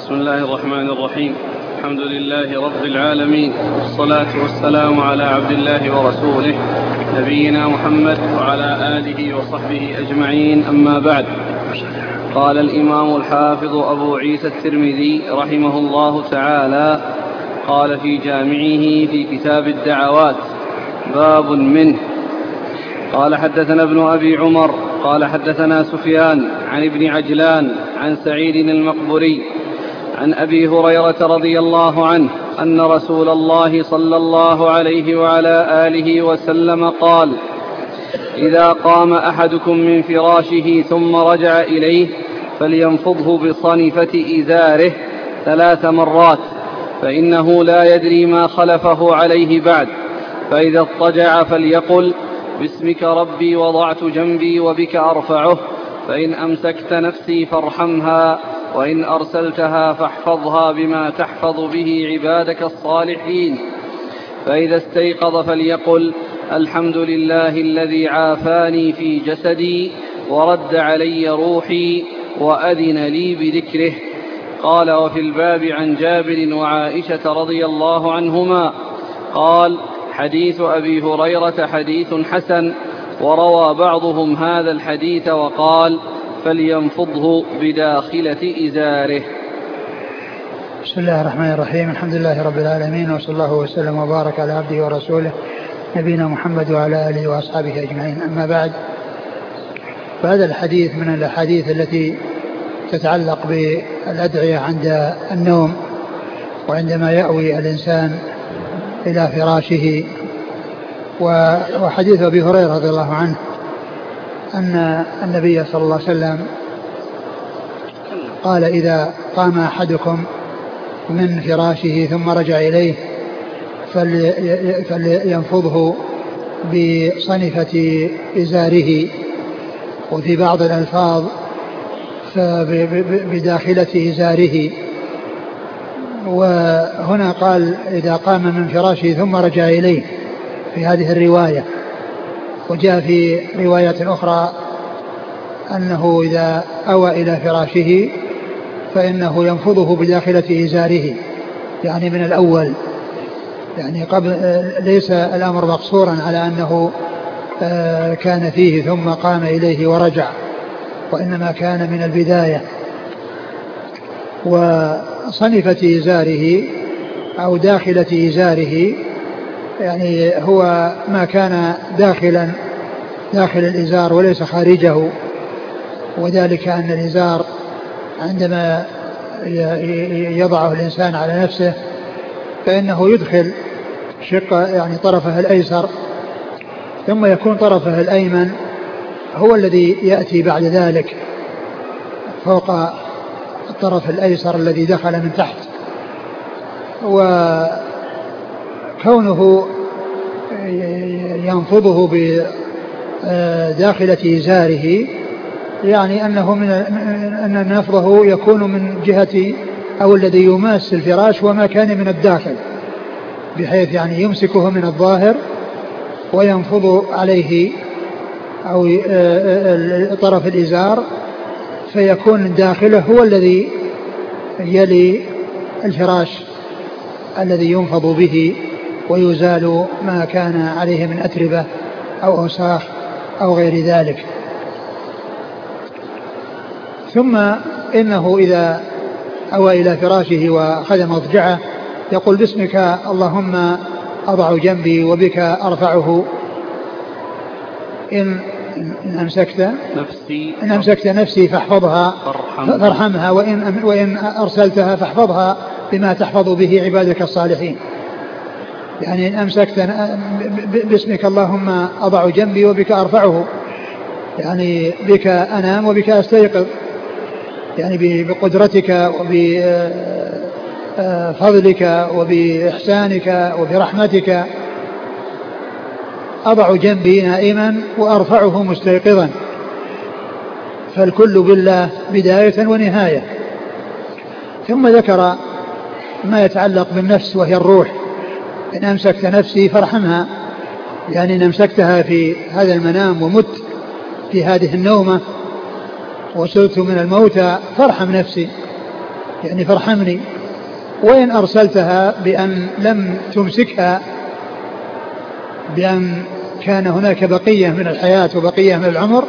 بسم الله الرحمن الرحيم. الحمد لله رب العالمين، والصلاة والسلام على عبد الله ورسوله نبينا محمد وعلى آله وصحبه أجمعين، أما بعد. قال الإمام الحافظ أبو عيسى الترمذي رحمه الله تعالى قال في جامعه في كتاب الدعوات باب منه. قال حدثنا ابن أبي عمر قال حدثنا سفيان عن ابن عجلان عن سعيد المقبري عن أبي هريرة رضي الله عنه أن رسول الله صلى الله عليه وعلى آله وسلم قال: إذا قام أحدكم من فراشه ثم رجع إليه فلينفضه بصنفة إزاره 3 مرات، فإنه لا يدري ما خلفه عليه بعد. فإذا اضطجع فليقل: باسمك ربي وضعت جنبي وبك أرفعه، فإن أمسكت نفسي فارحمها، وإن أرسلتها فاحفظها بما تحفظ به عبادك الصالحين. فإذا استيقظ فليقل: الحمد لله الذي عافاني في جسدي ورد علي روحي وأذن لي بذكره. قال: وفي الباب عن جابر وعائشة رضي الله عنهما قال: حديث أبي هريرة حديث حسن. وروى بعضهم هذا الحديث وقال: فلينفضه بداخلة إزاره. بسم الله الرحمن الرحيم. الحمد لله رب العالمين، وصلى الله وسلم وبارك على عبده ورسوله نبينا محمد وعلى آله وأصحابه أجمعين، أما بعد. فهذا الحديث من الأحاديث التي تتعلق بالأدعية عند النوم وعندما يأوي الإنسان إلى فراشه. وحديث أبي هريرة رضي الله عنه أن النبي صلى الله عليه وسلم قال: إذا قام أحدكم من فراشه ثم رجع إليه فلينفضه بصنفة إزاره، وفي بعض الألفاظ بداخلة إزاره. وهنا قال: إذا قام من فراشه ثم رجع إليه في هذه الرواية. وجاء في رواية أخرى أنه إذا أوى إلى فراشه فإنه ينفضه بداخلة إزاره، يعني من الأول، يعني قبل. ليس الأمر مقصورا على أنه كان فيه ثم قام إليه ورجع، وإنما كان من البداية. وصنفة إزاره أو داخلة إزاره يعني هو ما كان داخل الإزار وليس خارجه، وذلك أن الإزار عندما يضعه الإنسان على نفسه فإنه يدخل يعني طرفه الأيسر، ثم يكون طرفه الأيمن هو الذي يأتي بعد ذلك فوق الطرف الأيسر الذي دخل من تحت. وكونه ينفضه بداخلة إزاره يعني أن نفضه يكون من جهة أو الذي يماس الفراش وما كان من الداخل، بحيث يعني يمسكه من الظاهر وينفض عليه أو طرف الإزار، فيكون داخله هو الذي يلي الفراش الذي ينفض به ويزال ما كان عليه من أتربة أو أوساخ أو غير ذلك. ثم إنه إذا أوى إلى فراشه وأخذ مضجعه يقول: باسمك اللهم أضع جنبي وبك أرفعه، إن أمسكت نفسي فاحفظها فارحمها، وإن أرسلتها فاحفظها بما تحفظ به عبادك الصالحين. يعني إن أمسكت باسمك اللهم أضع جنبي وبك أرفعه، يعني بك أنام وبك أستيقظ، يعني بقدرتك وبفضلك وبإحسانك وبرحمتك أضع جنبي نائما وأرفعه مستيقظا، فالكل بالله بداية ونهاية. ثم ذكر ما يتعلق بالنفس وهي الروح: إن أمسكت نفسي فارحمها، يعني إن أمسكتها في هذا المنام ومت في هذه النومة وسرت من الموتى فارحم نفسي، يعني فارحمني. وإن أرسلتها بأن لم تمسكها، بأن كان هناك بقية من الحياة وبقية من العمر،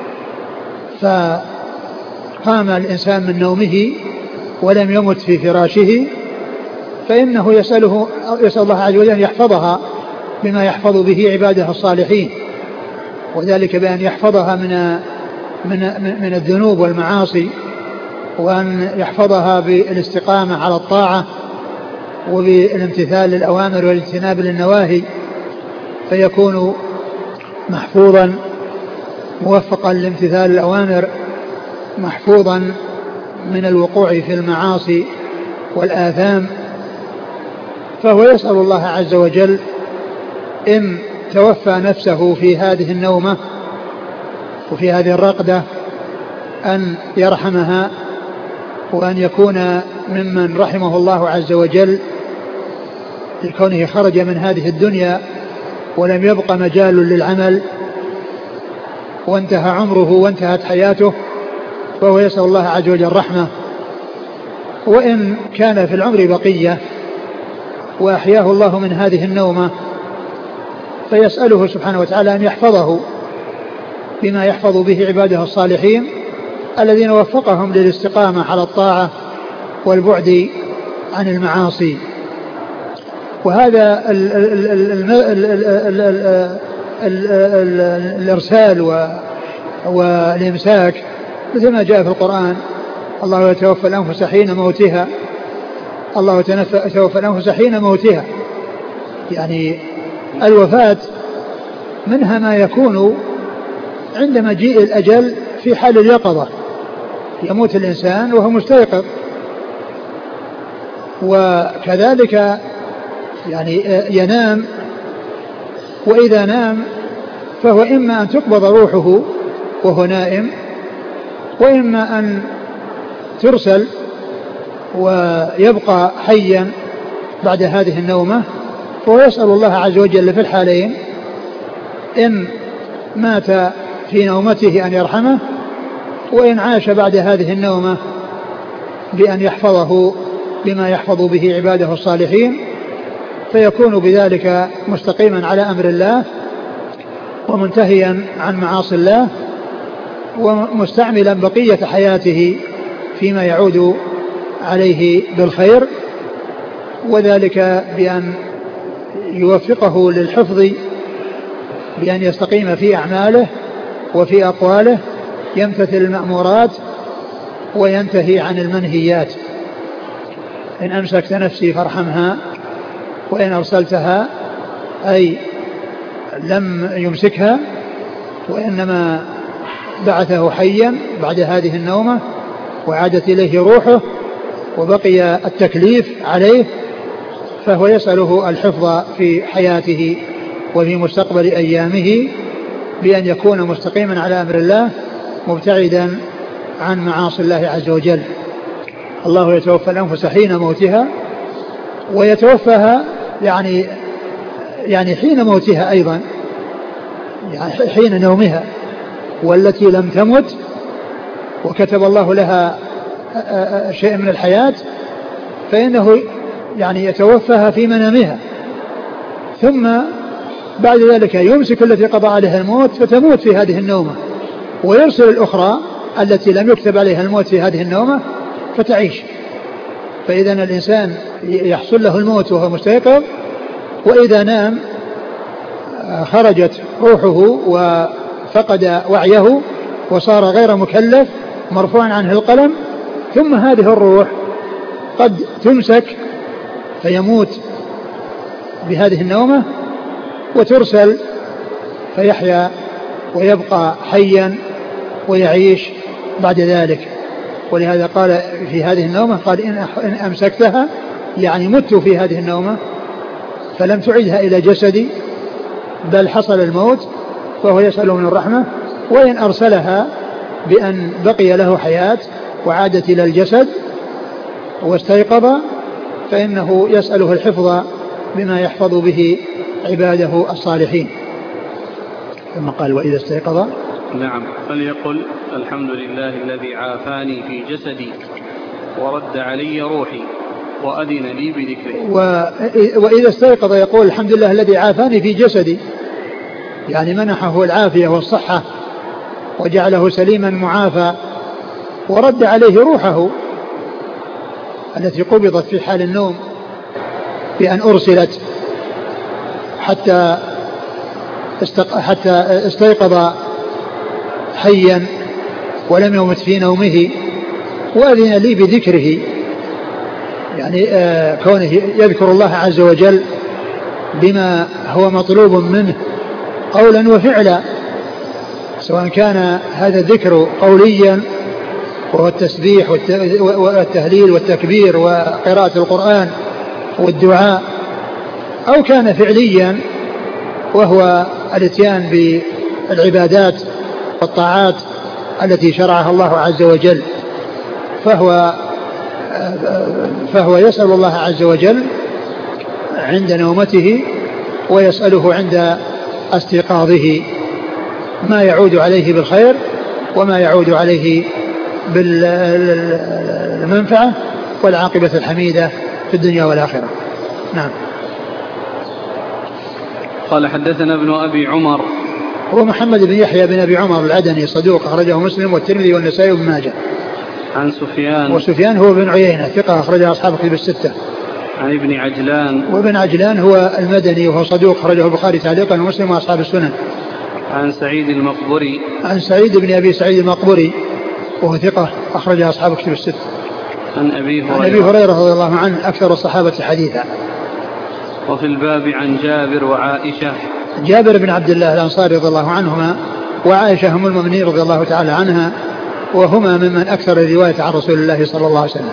فقام الإنسان من نومه ولم يمت في فراشه، فإنه يسأل الله عز وجل أن يحفظها بما يحفظ به عباده الصالحين، وذلك بأن يحفظها من الذنوب والمعاصي، وأن يحفظها بالاستقامة على الطاعة وبالامتثال للأوامر والاجتناب للنواهي، فيكون محفوظا موفقا لامتثال الأوامر، محفوظا من الوقوع في المعاصي والآثام. فهو يسأل الله عز وجل إن توفى نفسه في هذه النومة وفي هذه الرقدة أن يرحمها، وأن يكون ممن رحمه الله عز وجل لكونه خرج من هذه الدنيا ولم يبق مجال للعمل وانتهى عمره وانتهت حياته، فهو يسأل الله عز وجل رحمة. وإن كان في العمر بقية وأحياه الله من هذه النومة، فيسأله سبحانه وتعالى أن يحفظه بما يحفظ به عباده الصالحين الذين وفقهم للاستقامة على الطاعة والبعد عن المعاصي. وهذا الإرسال والإمساك مثل ما جاء في القرآن: الله يتوفى الأنفس حين موتها، الله يتوفى الأنفس حين موتها. يعني الوفاة منها ما يكون عند مجيء الأجل في حال اليقظة، يموت الإنسان وهو مستيقظ، وكذلك يعني ينام، وإذا نام فهو إما أن تقبض روحه وهو نائم، وإما أن ترسل ويبقى حيا بعد هذه النومة. فهو يسأل الله عز وجل في الحالين إن مات في نومته أن يرحمه، وإن عاش بعد هذه النومة بأن يحفظه بما يحفظ به عباده الصالحين، فيكون بذلك مستقيما على أمر الله ومنتهيا عن معاصي الله، ومستعملا بقية حياته فيما يعود عليه بالخير، وذلك بأن يوفقه للحفظ بأن يستقيم في أعماله وفي أقواله، يمتثل المأمورات وينتهي عن المنهيات. إن أمسكت نفسي فارحمها، وإن أرسلتها أي لم يمسكها، وإنما بعثه حيا بعد هذه النومة وعادت إليه روحه وبقي التكليف عليه، فهو يسأله الحفظ في حياته وفي مستقبل أيامه بأن يكون مستقيما على أمر الله مبتعدا عن معاصي الله عز وجل. الله يتوفى الأنفس حين موتها، ويتوفاها يعني حين موتها أيضا، يعني حين نومها. والتي لم تمت وكتب الله لها شيء من الحياة فإنه يعني يتوفاها في منامها، ثم بعد ذلك يمسك التي قضى عليها الموت فتموت في هذه النومة، ويرسل الأخرى التي لم يكتب عليها الموت في هذه النومة فتعيش. فإذا الإنسان يحصل له الموت وهو مستيقظ، وإذا نام خرجت روحه وفقد وعيه وصار غير مكلف مرفوعا عنه القلم، ثم هذه الروح قد تمسك فيموت بهذه النومة، وترسل فيحيا ويبقى حيا ويعيش بعد ذلك. ولهذا قال في هذه النومة قال إن أمسكتها يعني مت في هذه النومة فلم تعدها إلى جسدي بل حصل الموت، فهو يسأل من الرحمة. وإن أرسلها بأن بقي له حياة وعادت إلى الجسد واستيقظ فإنه يسأله الحفظ بما يحفظ به عباده الصالحين. ثم قال وإذا استيقظ نعم فليقل الحمد لله الذي عافاني في جسدي ورد علي روحي وأذن لي بذكره. وإذا استيقظ يقول الحمد لله الذي عافاني في جسدي، يعني منحه العافية والصحة وجعله سليما معافى، ورد عليه روحه التي قبضت في حال النوم بأن أرسلت حتى استيقظ حيا ولم يمت في نومه، وأذن لي بذكره، يعني كونه يذكر الله عز وجل بما هو مطلوب منه قولا وفعلا، سواء كان هذا الذكر قوليا وهو التسبيح والتهليل والتكبير وقراءة القرآن والدعاء، أو كان فعليا وهو الاتيان بالعبادات والطاعات التي شرعها الله عز وجل، فهو يسأل الله عز وجل عند نومته ويسأله عند استيقاظه ما يعود عليه بالخير وما يعود عليه بالمنفعة والعاقبة الحميدة في الدنيا والآخرة. نعم. قال حدثنا ابن أبي عمر هو محمد بن يحيى بن أبي عمر العدني صدوق أخرجه مسلم والترمذي والنسائي وابن ماجه. عن سفيان، وسفيان هو بن عيينة ثقة أخرجه أصحاب الكتب الستة. عن ابن عجلان، وابن عجلان هو المدني وهو صدوق أخرجه البخاري تعليقا ومسلم وأصحاب السنن. عن سعيد المقبري، عن سعيد بن أبي سعيد المقبري وهو ثقة أخرجه أصحاب الكتب الستة. عن أبي هريرة رضي الله عنه أكثر الصحابة حديثا. وفي الباب عن جابر وعائشة، جابر بن عبد الله الأنصاري رضي الله عنهما وعائشة هم المؤمنين رضي الله تعالى عنها، وهما ممن أكثر الرواية عن رسول الله صلى الله عليه وسلم.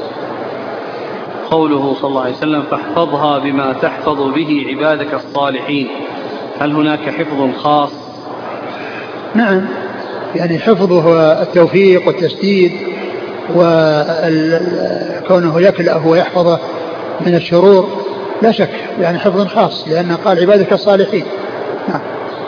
قوله صلى الله عليه وسلم فاحفظها بما تحفظ به عبادك الصالحين، هل هناك حفظ خاص؟ نعم، يعني حفظه هو التوفيق والتسديد وكونه يكلأه ويحفظه من الشرور، لا شك يعني حفظ خاص، لأنه قال عبادك الصالحين. نعم.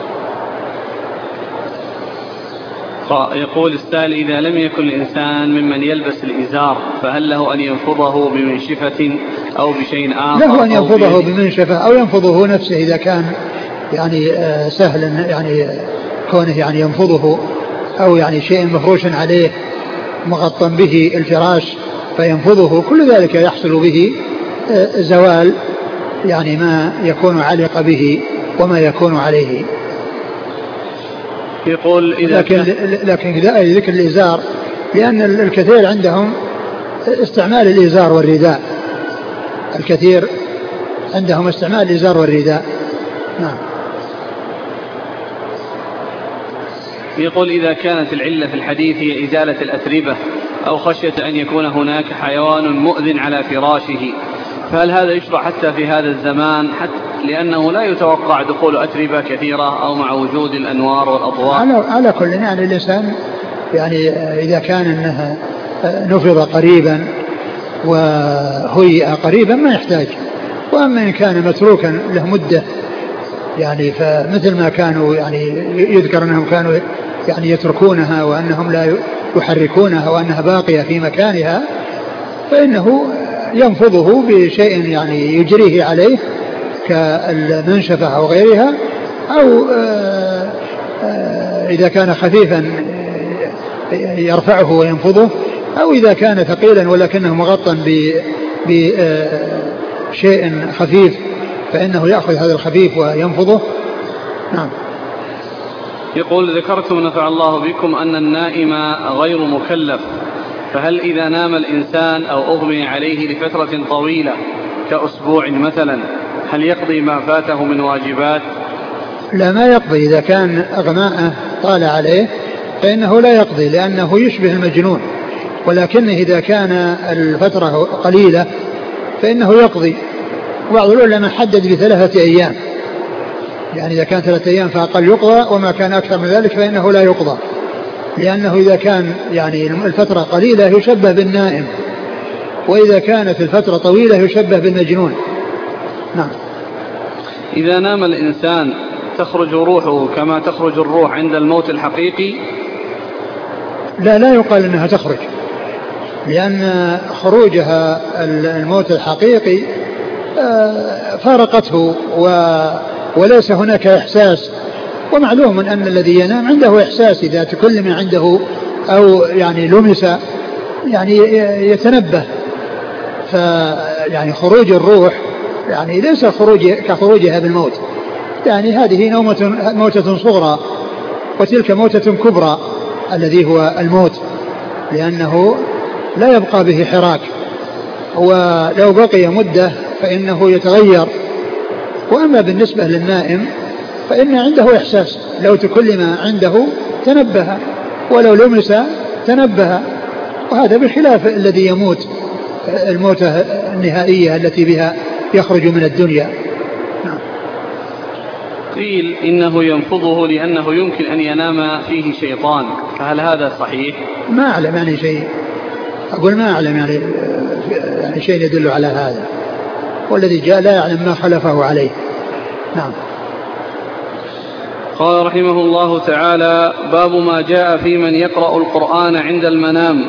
يقول السائل إذا لم يكن الإنسان ممن يلبس الإزار فهل له أن ينفضه بمنشفة أو بشيء آخر؟ له أن ينفضه بمنشفة أو ينفضه نفسه إذا كان يعني سهلا، يعني كونه يعني ينفضه، أو يعني شيء مفروش عليه مغطى به الفراش فينفضه، كل ذلك يحصل به زوال يعني ما يكون علق به وما يكون عليه. يقول إذا لكن ذكر الإزار لأن الكثير عندهم استعمال الإزار والرداء، الكثير عندهم استعمال الإزار والرداء. نعم. يقول إذا كانت العلة في الحديث هي إزالة الأتربة أو خشية أن يكون هناك حيوان مؤذن على فراشه، فهل هذا يشرع حتى في هذا الزمان، حتى لأنه لا يتوقع دخول أتربة كثيرة أو مع وجود الأنوار والأضواء؟ على كل يعني الإنسان يعني إذا كان أنها نفض قريبا وهيئ قريبا ما يحتاج، وأما إن كان متروكا له مدة يعني فمثل ما كانوا يعني يذكر أنهم كانوا يعني يتركونها وأنهم لا يحركونها وأنها باقية في مكانها، فإنه ينفضه بشيء يعني يجريه عليه كالمنشفة أو غيرها، أو إذا كان خفيفا يرفعه وينفضه، أو إذا كان ثقيلا ولكنه مغطى بشيء خفيف فإنه يأخذ هذا الخفيف وينفضه. نعم. يقول ذكرتم نفع الله بكم أن النائم غير مكلف، فهل إذا نام الإنسان أو أغمي عليه لفترة طويلة كأسبوع مثلا هل يقضي ما فاته من واجبات؟ لا، ما يقضي. إذا كان أغماءه طال عليه فإنه لا يقضي لأنه يشبه المجنون، ولكن إذا كان الفترة قليلة فإنه يقضي. بعض العلماء حدد ب3 أيام، يعني إذا كان 3 أيام فأقل يقضى، وما كان أكثر من ذلك فإنه لا يقضى، لأنه إذا كان يعني الفترة قليلة يشبه بالنائم، وإذا كانت الفترة طويلة يشبه بالمجنون. نعم. إذا نام الإنسان تخرج روحه كما تخرج الروح عند الموت الحقيقي؟ لا يقال أنها تخرج، لأن خروجها الموت الحقيقي فارقته وليس هناك إحساس. ومعلوم أن الذي ينام عنده إحساس، إذا تكلم عنده أو يعني لمس يعني يتنبه. فيعني خروج الروح يعني ليس كخروجها بالموت، يعني هذه موتة صغرى، وتلك موتة كبرى الذي هو الموت، لأنه لا يبقى به حراك، ولو بقي مدة فإنه يتغير. وأما بالنسبة للنائم فإن عنده إحساس، لو تكلم عنده تنبه، ولو لمس تنبه، وهذا بخلاف الذي يموت الموتة النهائية التي بها يخرج من الدنيا. قيل إنه ينفضه لأنه يمكن أن ينام فيه شيطان، فهل هذا صحيح؟ ما أعلم يعني شيء، أقول ما أعلم يعني شيء يدل على هذا، والذي جاء لا يعلم ما خلفه عليه. نعم. قال رحمه الله تعالى: باب ما جاء في من يقرأ القرآن عند المنام.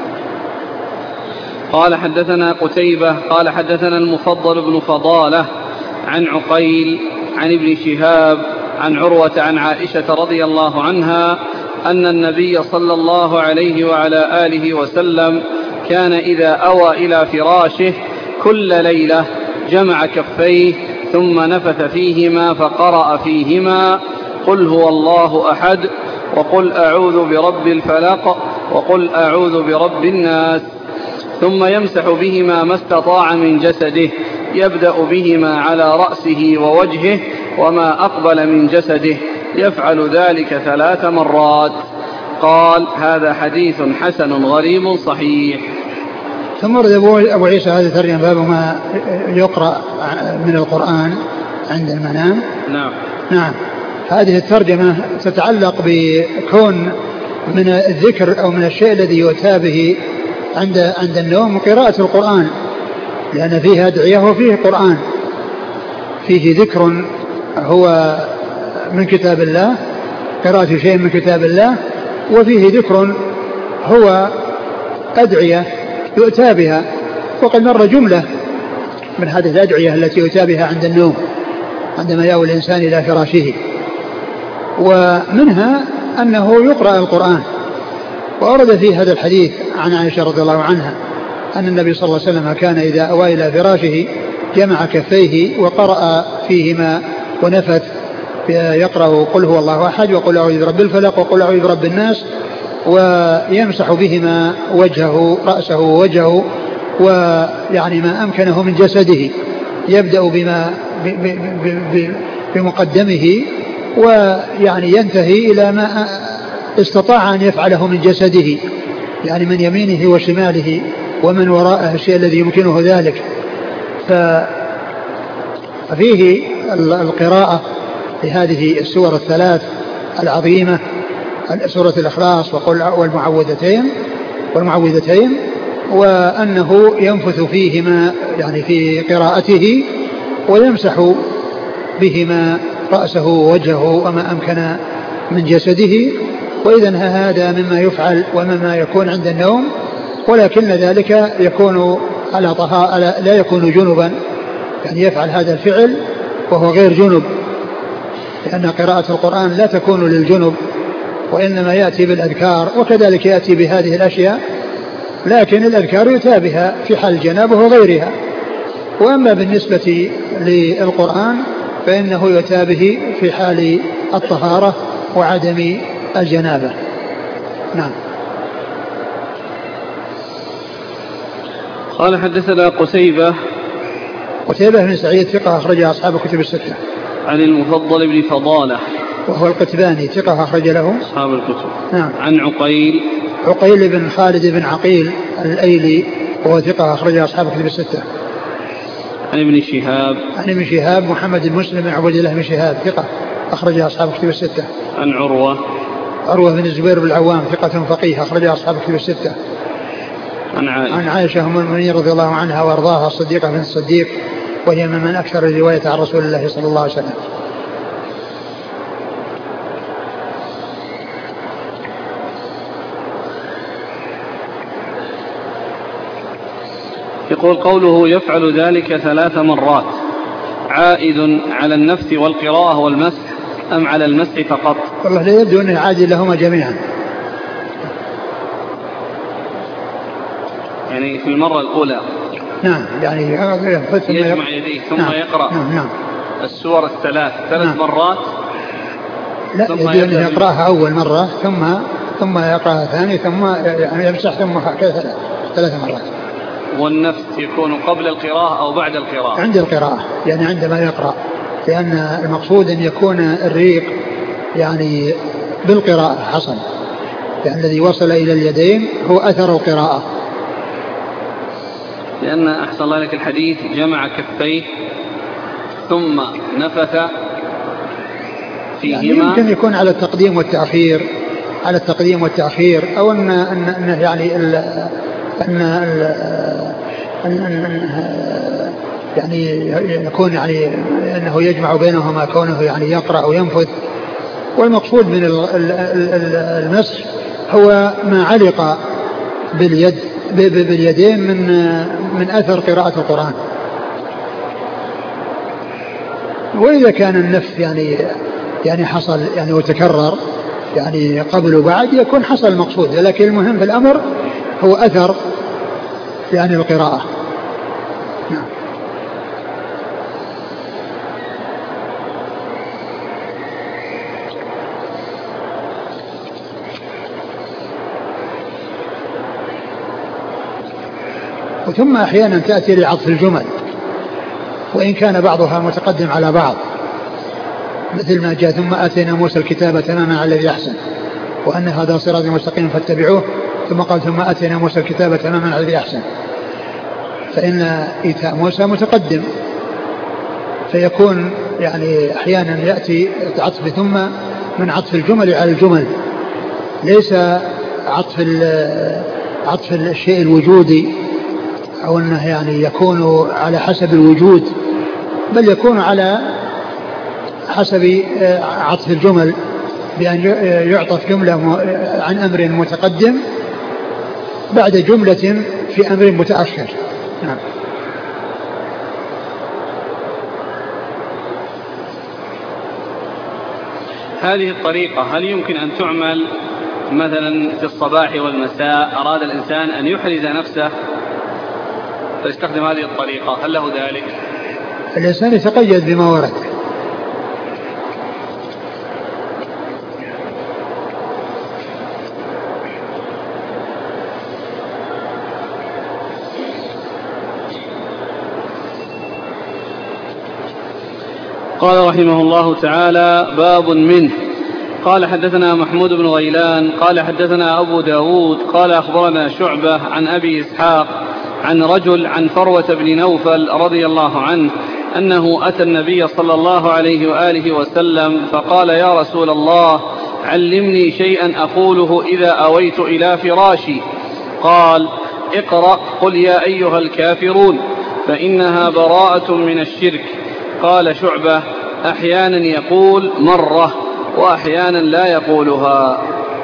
قال حدثنا قتيبة قال حدثنا المفضل بن فضالة عن عقيل عن ابن شهاب عن عروة عن عائشة رضي الله عنها أن النبي صلى الله عليه وعلى آله وسلم كان إذا أوى إلى فراشه كل ليلة جمع كفيه ثم نفث فيهما فقرأ فيهما قل هو الله أحد وقل أعوذ برب الفلق وقل أعوذ برب الناس، ثم يمسح بهما ما استطاع من جسده، يبدأ بهما على رأسه ووجهه وما أقبل من جسده، يفعل ذلك 3 مرات. قال: هذا حديث حسن غريب صحيح. ثم ورد أبو عيسى هذا ترجم باب ما يقرأ من القرآن عند المنام. نعم. هذه الترجمة تتعلق بكون من الذكر أو من الشيء الذي يؤتى به عند النوم قراءة القرآن، لأن فيه أدعية وفيه قرآن، فيه ذكر هو من كتاب الله، قراءة شيء من كتاب الله، وفيه ذكر هو أدعية يؤتى بها. وقد مر جملة من هذه الأدعية التي يؤتى بها عند النوم عندما يأوي الإنسان إلى فراشه، ومنها أنه يقرأ القرآن. وأورد في هذا الحديث عن عائشة رضي الله عنها أن النبي صلى الله عليه وسلم كان إذا أوى إلى فراشه جمع كفيه وقرأ فيهما ونفث، يقرأ قل هو الله أحد وقل أعوذ برب الفلق وقل أعوذ برب الناس، ويمسح بهما وجهه رأسه ووجهه ويعني ما أمكنه من جسده، يبدأ بمقدمه ويعني ينتهي إلى ما استطاع أن يفعله من جسده، يعني من يمينه وشماله ومن وراءه الشيء الذي يمكنه ذلك. ففيه القراءة لهذه السور الثلاث العظيمة، سورة الإخلاص والمعوذتين، وأنه ينفث فيهما يعني في قراءته ويمسح بهما رأسه ووجهه وما أمكن من جسده. وإذن هذا مما يفعل ومما يكون عند النوم، ولكن ذلك يكون على طهارة، لا يكون جنبا، يعني يفعل هذا الفعل وهو غير جنب، لأن قراءة القرآن لا تكون للجنب، وإنما يأتي بالأذكار وكذلك يأتي بهذه الأشياء، لكن الأذكار يتابها في حال الجنابة وغيرها. وأما بالنسبة للقرآن فإنه يتابه في حال الطهارة وعدم الجنابة. نعم. قال حدثنا قتيبة بن سعيد ثقة أخرج أصحاب الكتب الستة. عن المفضل بن فضالة وهو القتباني ثقة أخرج له أصحاب الكتب. نعم. عن عقيل بن خالد بن عقيل الأيلي وهو ثقة أخرج أصحاب الكتب الستة. عن ابن شهاب محمد بن مسلم بن عبد الله بن شهاب ثقة أخرج أصحاب الكتب الستة. عن عروة بن الزبير بن العوام ثقة فقيه أخرج أصحاب الكتب الستة. عن عائشة أم المؤمنين رضي الله عنها وأرضاها الصديقة بنت الصديق، وهي من أكثر الرواية عن رسول الله صلى الله عليه وسلم. يقول قوله يفعل ذلك 3 مرات عائد على النفس والقراءة والمسح أم على المسح فقط؟ والله لا يبدو أنه عائد لهما جميعا. يعني في المرة الأولى نعم يعني يجمع يديه ثم نعم يقرأ نعم السور 3 نعم مرات. لا يجب أن يقرأها أول مرة ثم يقرأها ثاني ثم يعني يمسح ثم هكذا 3 مرات. والنفس يكون قبل القراءة أو بعد القراءة؟ عند القراءة يعني عندما يقرأ، لأن المقصود أن يكون الريق يعني بالقراءة حصل، يعني الذي وصل إلى اليدين هو أثر القراءة. لأن أحسن الله لك الحديث جمع كفيه ثم نفث فيهما، يعني يمكن يكون على التقديم والتأخير أو أن يعني يعني يكون يعني أنه يجمع بينهما كونه يعني يقرأ وينفث. والمقصود من المسح هو ما علق باليدين من أثر قراءة القرآن. وإذا كان النفس يعني حصل يعني وتكرر يعني قبل وبعد يكون حصل المقصود، لكن المهم في الأمر هو أثر يعني القراءة. نعم. وثم أحيانا تأتي لعطف الجمل وإن كان بعضها متقدم على بعض، مثل ما جاء ثم آتينا موسى الكتاب تماما على الذي أحسن وأن هذا صراط مستقيم فاتبعوه، ثم قال ثم آتينا موسى الكتاب تماما على الذي أحسن، فإن إيتاء موسى متقدم، فيكون يعني أحيانا يأتي عطف ثم من عطف الجمل على الجمل، ليس عطف الشيء الوجودي أو أنه يعني يكون على حسب الوجود، بل يكون على حسب عطف الجمل بأن يعطف جملة عن أمر متقدم بعد جملة في أمر متأخر. نعم. هذه الطريقة هل يمكن أن تعمل مثلا في الصباح والمساء؟ أراد الإنسان أن يحرز نفسه فيستخدم هذه الطريقة، هل له ذلك؟ الإنسان يتقيد بما ورد. قال رحمه الله تعالى: باب منه. قال حدثنا محمود بن غيلان قال حدثنا أبو داود قال أخبرنا شعبة عن أبي إسحاق عن رجل عن فروة بن نوفل رضي الله عنه أنه أتى النبي صلى الله عليه وآله وسلم فقال: يا رسول الله، علمني شيئا أقوله إذا أويت إلى فراشي. قال: اقرأ قل يا أيها الكافرون فإنها براءة من الشرك. قال شعبة: أحيانا يقول مرة وأحيانا لا يقولها.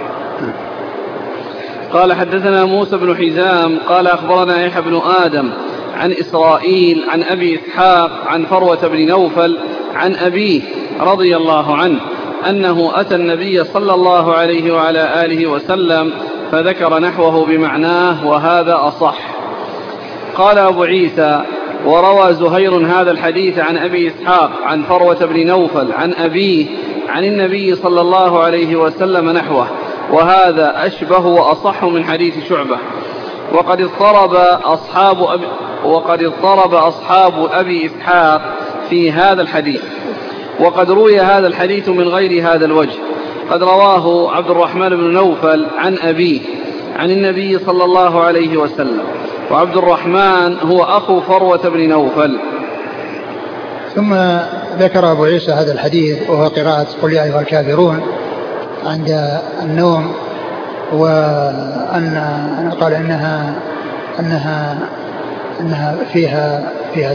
قال حدثنا موسى بن حزام قال أخبرنا يحيى بن آدم عن إسرائيل عن أبي إسحاق عن فروة بن نوفل عن أبيه رضي الله عنه أنه أتى النبي صلى الله عليه وعلى آله وسلم فذكر نحوه بمعناه وهذا أصح. قال أبو عيسى: وروى زهير هذا الحديث عن أبي إسحاق عن فروة بن نوفل عن أبيه عن النبي صلى الله عليه وسلم نحوه، وهذا أشبه وأصح من حديث شعبة. وقد اضطرب أصحاب أبي إسحاق في هذا الحديث، وقد روي هذا الحديث من غير هذا الوجه. قد رواه عبد الرحمن بن نوفل عن أبيه عن النبي صلى الله عليه وسلم، وعبد الرحمن هو أخو فروة بن نوفل. ثم ذكر أبو عيسى هذا الحديث وهو قراءة قل يا أيها الكافرون عند النوم، وأن قال أنها فيها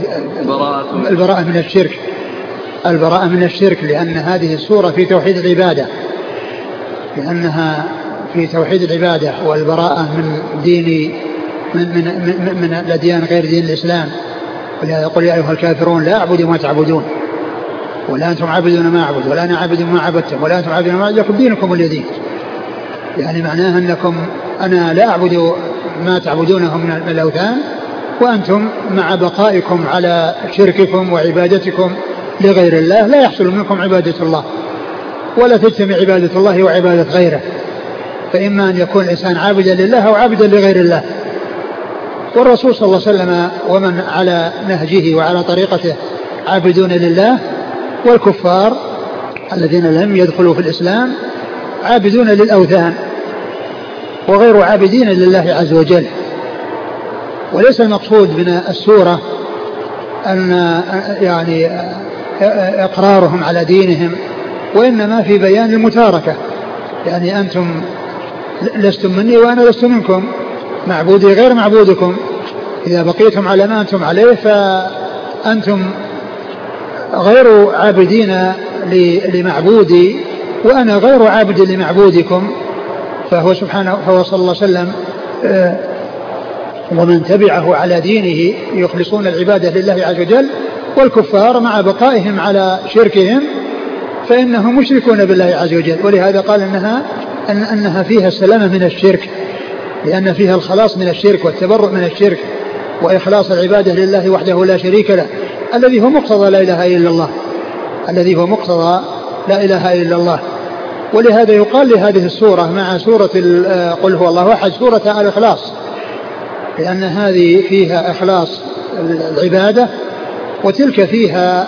البراءة من الشرك، لأن هذه السورة في توحيد العبادة، لأنها في توحيد العبادة والبراءة من دين من الأديان غير دين الإسلام. قل يا أيها الكافرون لا أعبد ما تعبدون ولا أنتم عابدون ما أعبد ولا أنا عابد ما عبدتم ولا أنتم عابدون ما أعبد لكم دينكم ولي دين. يعني معناها أنكم أنا لا أعبد ما تعبدونه من الأوثان وأنتم مع بقائكم على شرككم وعبادتكم لغير الله لا يحصل منكم عبادة الله ولا تجتمع عبادة الله وعبادة غيره. فإما أن يكون الإنسان عابدا لله أو عابدا لغير الله. والرسول صلى الله عليه وسلم ومن على نهجه وعلى طريقته عابدون لله، والكفار الذين لم يدخلوا في الإسلام عابدون للأوثان وغير عابدين لله عز وجل. وليس المقصود من السورة أن يعني إقرارهم على دينهم، وإنما في بيان المتاركة. يعني أنتم لستم مني وأنا لست منكم، معبودي غير معبودكم، إذا بقيتم على ما أنتم عليه فأنتم غير عابدين لمعبودي وأنا غير عابد لمعبودكم. فهو سبحانه فهو صلى الله عليه وسلم ومن تبعه على دينه يخلصون العبادة لله عز وجل، والكفار مع بقائهم على شركهم فإنهم مشركون بالله عز وجل. ولهذا قال أنها فيها السلامة من الشرك، لأن فيها الخلاص من الشرك والتبرؤ من الشرك وإخلاص العبادة لله وحده لا شريك له، الذي هو مقتضى لا إله إلا الله، الذي هو مقتضى لا إله إلا الله. ولهذا يقال لهذه السورة مع سورة قل هو الله أحد سورة الإخلاص، لأن هذه فيها إخلاص العبادة وتلك فيها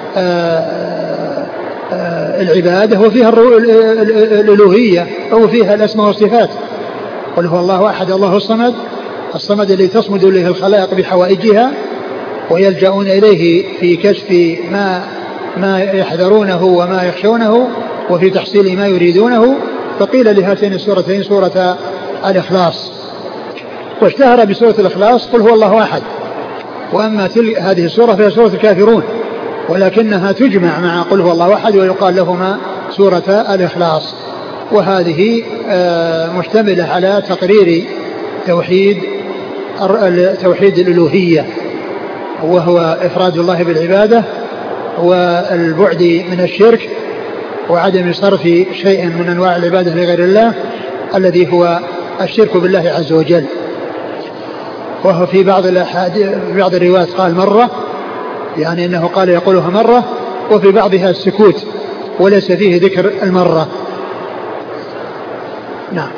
العبادة وفيها الألوهية أو فيها الأسماء والصفات. قل هو الله أحد الله الصمد، الصمد الذي تصمد إليه الخلائق بحوائجها ويلجؤون إليه في كشف ما يحذرونه وما يخشونه وفي تحصيل ما يريدونه. فقيل لهاتين السورتين سورة الإخلاص، واشتهر بسورة الإخلاص قل هو الله أحد. وأما هذه السورة فهي سورة الكافرون، ولكنها تجمع مع قل هو الله أحد ويقال لهما سورة الإخلاص. وهذه مشتملة على تقرير توحيد الألوهية، وهو إفراد الله بالعبادة والبعد من الشرك وعدم صرف شيء من أنواع العبادة لغير الله الذي هو الشرك بالله عز وجل. وهو في بعض الروايات قال مرة، يعني أنه قال يقولها مرة، وفي بعضها السكوت وليس فيه ذكر المرة. نعم.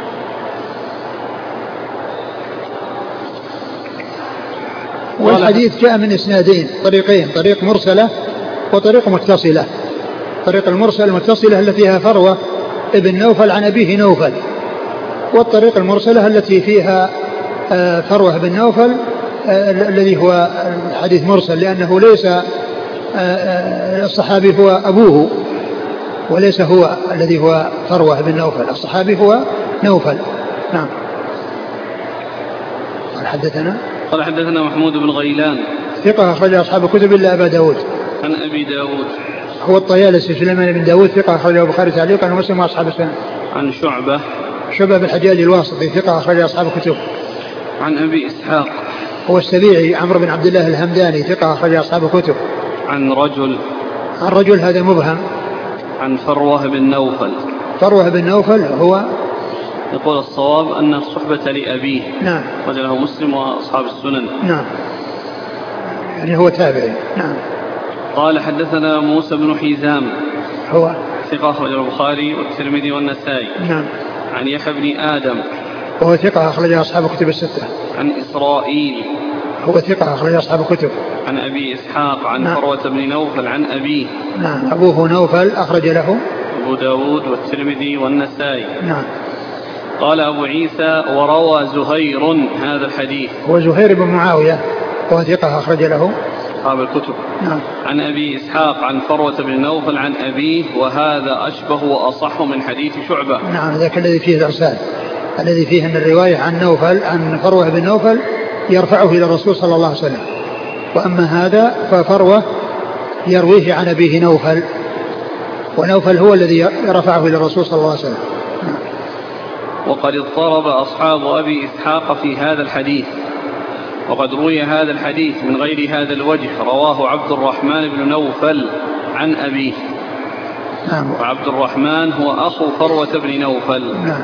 والحديث جاء من اسنادين طريقين، طريق مرسلة وطريق متصلة. طريق المتصلة التي فيها فروة ابن نوفل عن أبيه نوفل، والطريق المرسلة التي فيها فروة بن نوفل الذي هو حديث مرسل، لأنه ليس الصحابي هو أبوه وليس هو الذي هو فروة بن نوفل، الصحابي هو نوفل. نعم. قال حدثنا محمود بن غيلان ثقة أخرج أصحاب الكتب إلا أبا داود. عن أبي داود هو الطيالسي سليمان بن داود ثقة أخرجه البخاري تعليقا ومسلم وأصحاب السنن. عن شعبة بن الحجاج الواسطي ثقة أخرج أصحاب الكتب. عن أبي إسحاق هو السبيعي عمرو بن عبد الله الهمداني ثقة أخرج أصحاب الكتب. عن رجل هذا مبهم. عن فروة بن نوفل هو يقول الصواب أن الصحبة لأبيه. نعم. وله مسلم وأصحاب السنن. نعم. يعني هو تابعي. نعم. قال حدثنا موسى بن حيزام هو ثقة أخرج البخاري والترمذي والنسائي. نعم. عن يحيى بن آدم وهو ثقة أخرج أصحاب الكتب الستة. عن إسرائيل هو ثقة أخرج أصحاب الكتب. عن أبي إسحاق عن فروة بن نوفل عن أبيه. نعم. أبوه نوفل أخرج له أبو داود والترمذي والنسائي. نعم. قال أبو عيسى وروى زهير هذا الحديث. هو زهير بن معاوية وهو ثقة أخرج له أصحاب الكتب. نعم. عن أبي إسحاق عن فروة بن نوفل عن أبيه، وهذا أشبه وأصح من حديث شعبة. نعم. ذاك الذي فيه الإرسال، الذي فيه أن الرواية عن نوفل عن فروة بن نوفل يرفعه إلى الرسول صلى الله عليه وسلم، وأما هذا ففروة يرويه عن أبيه نوفل، ونوفل هو الذي رفعه إلى الرسول صلى الله عليه وسلم. وقد اضطرب أصحاب أبي إسحاق في هذا الحديث، وقد روي هذا الحديث من غير هذا الوجه، رواه عبد الرحمن بن نوفل عن أبيه. نعم. وعبد الرحمن هو أخو فروة بن نوفل. نعم.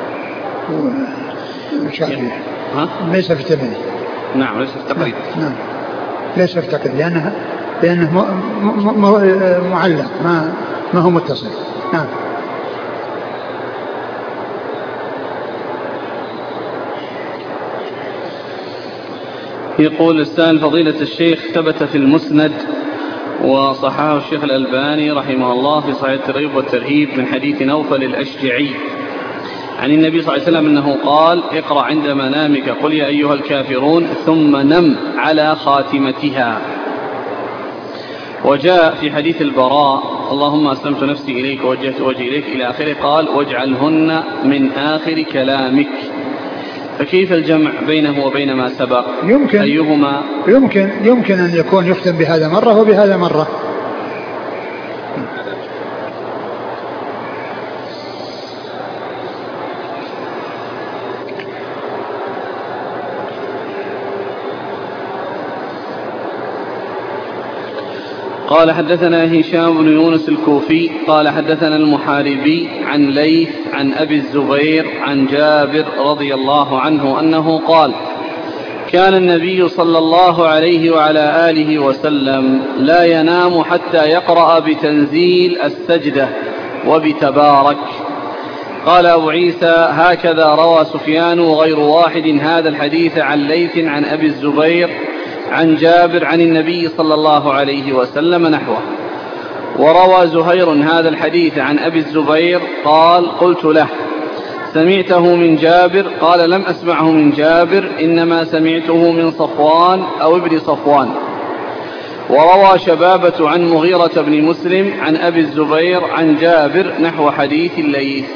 ليس في التمريض. نعم ليس في التقريب. نعم ليس في التقريب لأنه معلق ما هو متصل. نعم. يقول السائل: فضيلة الشيخ، ثبت في المسند وصححه الشيخ الألباني رحمه الله في صحيح الترغيب والترهيب من حديث نوفل الأشجعي عن النبي صلى الله عليه وسلم أنه قال: اقرأ عند منامك قل يا أيها الكافرون ثم نم على خاتمتها. وجاء في حديث البراء: اللهم أسلمت نفسي إليك ووجهت وجهي إليك إلى آخره، قال: واجعلهن من آخر كلامك. فكيف الجمع بينه وبين ما سبق؟ أيهما؟ يمكن أن يكون يختم بهذا مرة وبهذا مرة. قال: حدثنا هشام بن يونس الكوفي قال: حدثنا المحاربي عن ليث عن أبي الزبير عن جابر رضي الله عنه أنه قال: كان النبي صلى الله عليه وعلى آله وسلم لا ينام حتى يقرأ بتنزيل السجدة وبتبارك. قال أبو عيسى: هكذا روى سفيان وغير واحد هذا الحديث عن ليث عن أبي الزبير عن جابر عن النبي صلى الله عليه وسلم نحوه. وروى زهير هذا الحديث عن أبي الزبير قال: قلت له: سمعته من جابر؟ قال: لم أسمعه من جابر، إنما سمعته من صفوان أو ابن صفوان. وروى شبابة عن مغيرة بن مسلم عن أبي الزبير عن جابر نحو حديث الليث.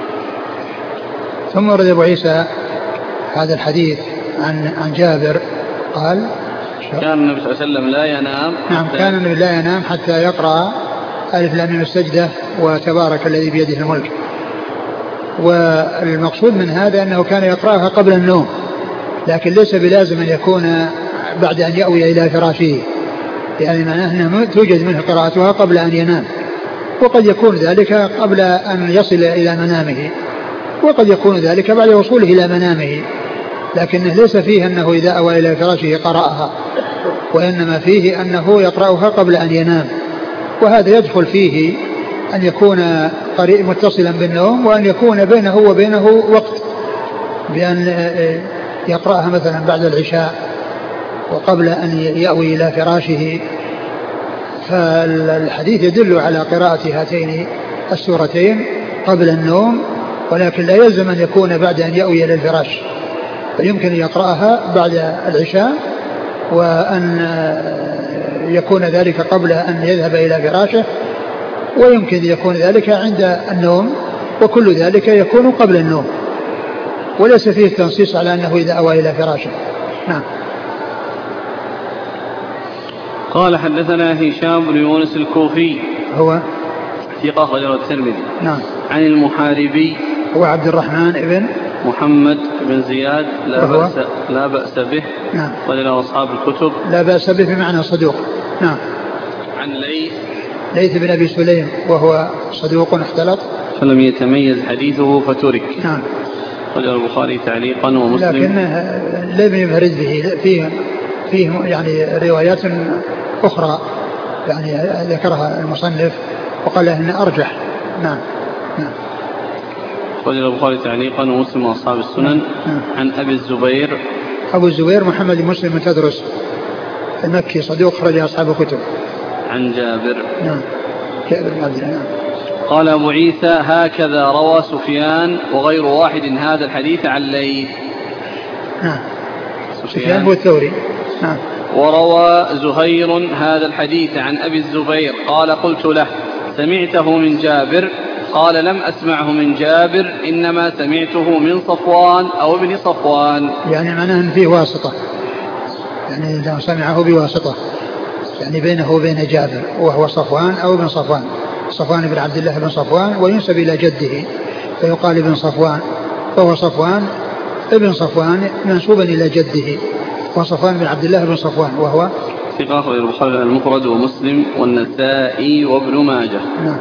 ثم ورد أبو عيسى هذا الحديث عن جابر قال: كان النبي صلى الله عليه وسلم لا ينام. نعم، كان النبي لا ينام حتى يقرأ ألف لام ميم السجدة وتبارك الذي بيده الملك. والمقصود من هذا أنه كان يقرأها قبل النوم، لكن ليس بلازم أن يكون بعد أن يأوي إلى فراشه، يعني معناه أنه توجد منه قراءتها قبل أن ينام، وقد يكون ذلك قبل أن يصل إلى منامه، وقد يكون ذلك بعد وصوله إلى منامه، لكنه ليس فيه أنه إذا أوى إلى فراشه قرأها، وإنما فيه أنه يقرأها قبل أن ينام. وهذا يدخل فيه أن يكون قريب متصلا بالنوم، وأن يكون بينه وبينه وقت، بأن يقرأها مثلا بعد العشاء وقبل أن يأوي إلى فراشه. فالحديث يدل على قراءة هاتين السورتين قبل النوم، ولكن لا يلزم أن يكون بعد أن يأوي إلى الفراش، فيمكن يقرأها بعد العشاء، وأن يكون ذلك قبل أن يذهب إلى فراشه، ويمكن يكون ذلك عند النوم، وكل ذلك يكون قبل النوم، وليس فيه تنصيص على أنه إذا أوى إلى فراشه. نعم. قال: حدثنا هشام بن يونس الكوفي هو ثقة أخرجه الترمذي. نعم. عن المحاربي هو عبد الرحمن ابن محمد بن زياد لا بأس به. نعم. وله أصحاب الكتب. لا بأس به بمعنى صدوق. نعم. عن ليث بن أبي سليم وهو صدوق اختلط فلم يتميز حديثه فترك. نعم. وجه البخاري تعليقا ومسلم، لكنه لم يفرد به، فيه يعني روايات أخرى يعني ذكرها المصنف وقال إنه أرجح. نعم. نعم. وجه البخاري تعليقا ومسلم وأصحاب السنن. نعم. عن أبي الزبير. أبو الزبير محمد بن مسلم بن تدرس المكي صدوق خرج أصحاب الكتب. عن جابر. نعم. جابر بن عبد الله. نعم. قال أبو عيسى: هكذا روى سفيان وغير واحد هذا الحديث عن ليث. نعم. سفيان هو الثوري. نعم. وروى زهير هذا الحديث عن أبي الزبير قال: قلت له: سمعته من جابر؟ قال: لم أسمعه من جابر، إنما سمعته من صفوان أو ابن صفوان. يعني معناه أن فيه واسطة، يعني لو سمعه بواسطة، يعني بينه وبين جابر، وهو صفوان أو ابن صفوان، صفوان بن عبد الله بن صفوان، وينسب إلى جده فيقال ابن صفوان، وهو صفوان ابن صفوان منسوبا إلى جده، وصفوان بن عبد الله بن صفوان، وهو ثقة أخرج البخاري المفرد ومسلم والنسائي وابن ماجه. نعم.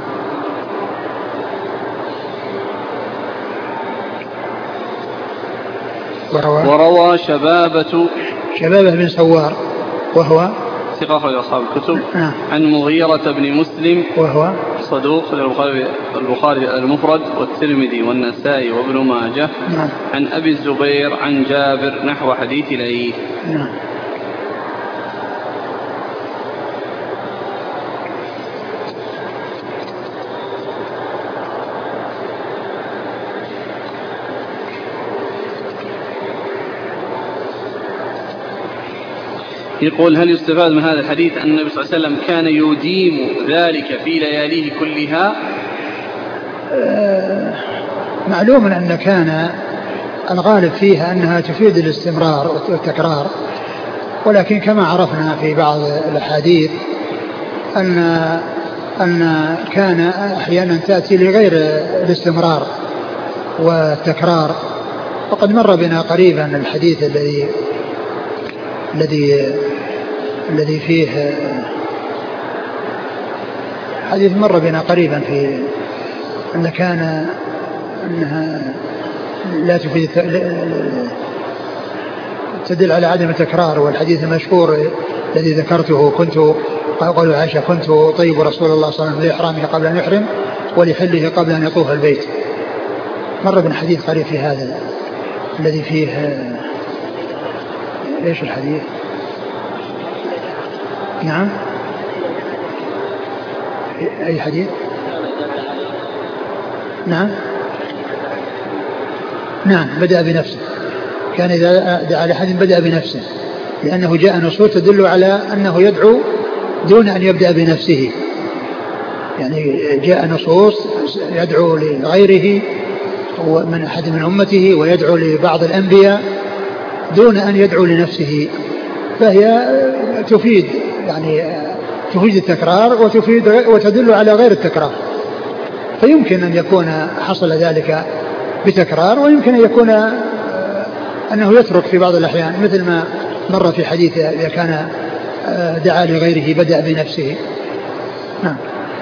وروى شبابة بن سوار وهو ثقة أخرج أصحاب الكتب. عن مغيرة بن مسلم وهو صدوق البخاري المفرد والترمذي والنسائي وابن ماجه. عن أبي الزبير عن جابر نحو حديث ليث. يقول: هل يستفاد من هذا الحديث أن النبي صلى الله عليه وسلم كان يديم ذلك في لياليه كلها؟ معلوم أن كان الغالب فيها أنها تفيد الاستمرار والتكرار، ولكن كما عرفنا في بعض الأحاديث أن كان أحيانا تأتي لغير الاستمرار والتكرار. وقد مر بنا قريبا الحديث الذي فيه حديث مر بنا قريبا في أنها لا تفيد، تدل على عدم التكرار. والحديث المشهور الذي ذكرته قول عائشة: كنت طيب رسول الله صلى الله عليه وسلم لإحرامه قبل أن يحرم ولحله قبل أن يطوف البيت. مر بنا حديث قريب في هذا الذي فيه ايش الحديث؟ نعم، اي حديث؟ نعم بدأ بنفسه. كان إذا دعا لأحد بدأ بنفسه، لأنه جاء نصوص تدل على أنه يدعو دون أن يبدأ بنفسه. يعني جاء نصوص يدعو لغيره ومن أحد من أمته، ويدعو لبعض الأنبياء دون أن يدعو لنفسه، فهي تفيد التكرار وتدل على غير التكرار. فيمكن أن يكون حصل ذلك بتكرار، ويمكن أن يكون أنه يترك في بعض الأحيان، مثل ما مر في حديث إذا كان دعا لغيره بدأ بنفسه. نعم.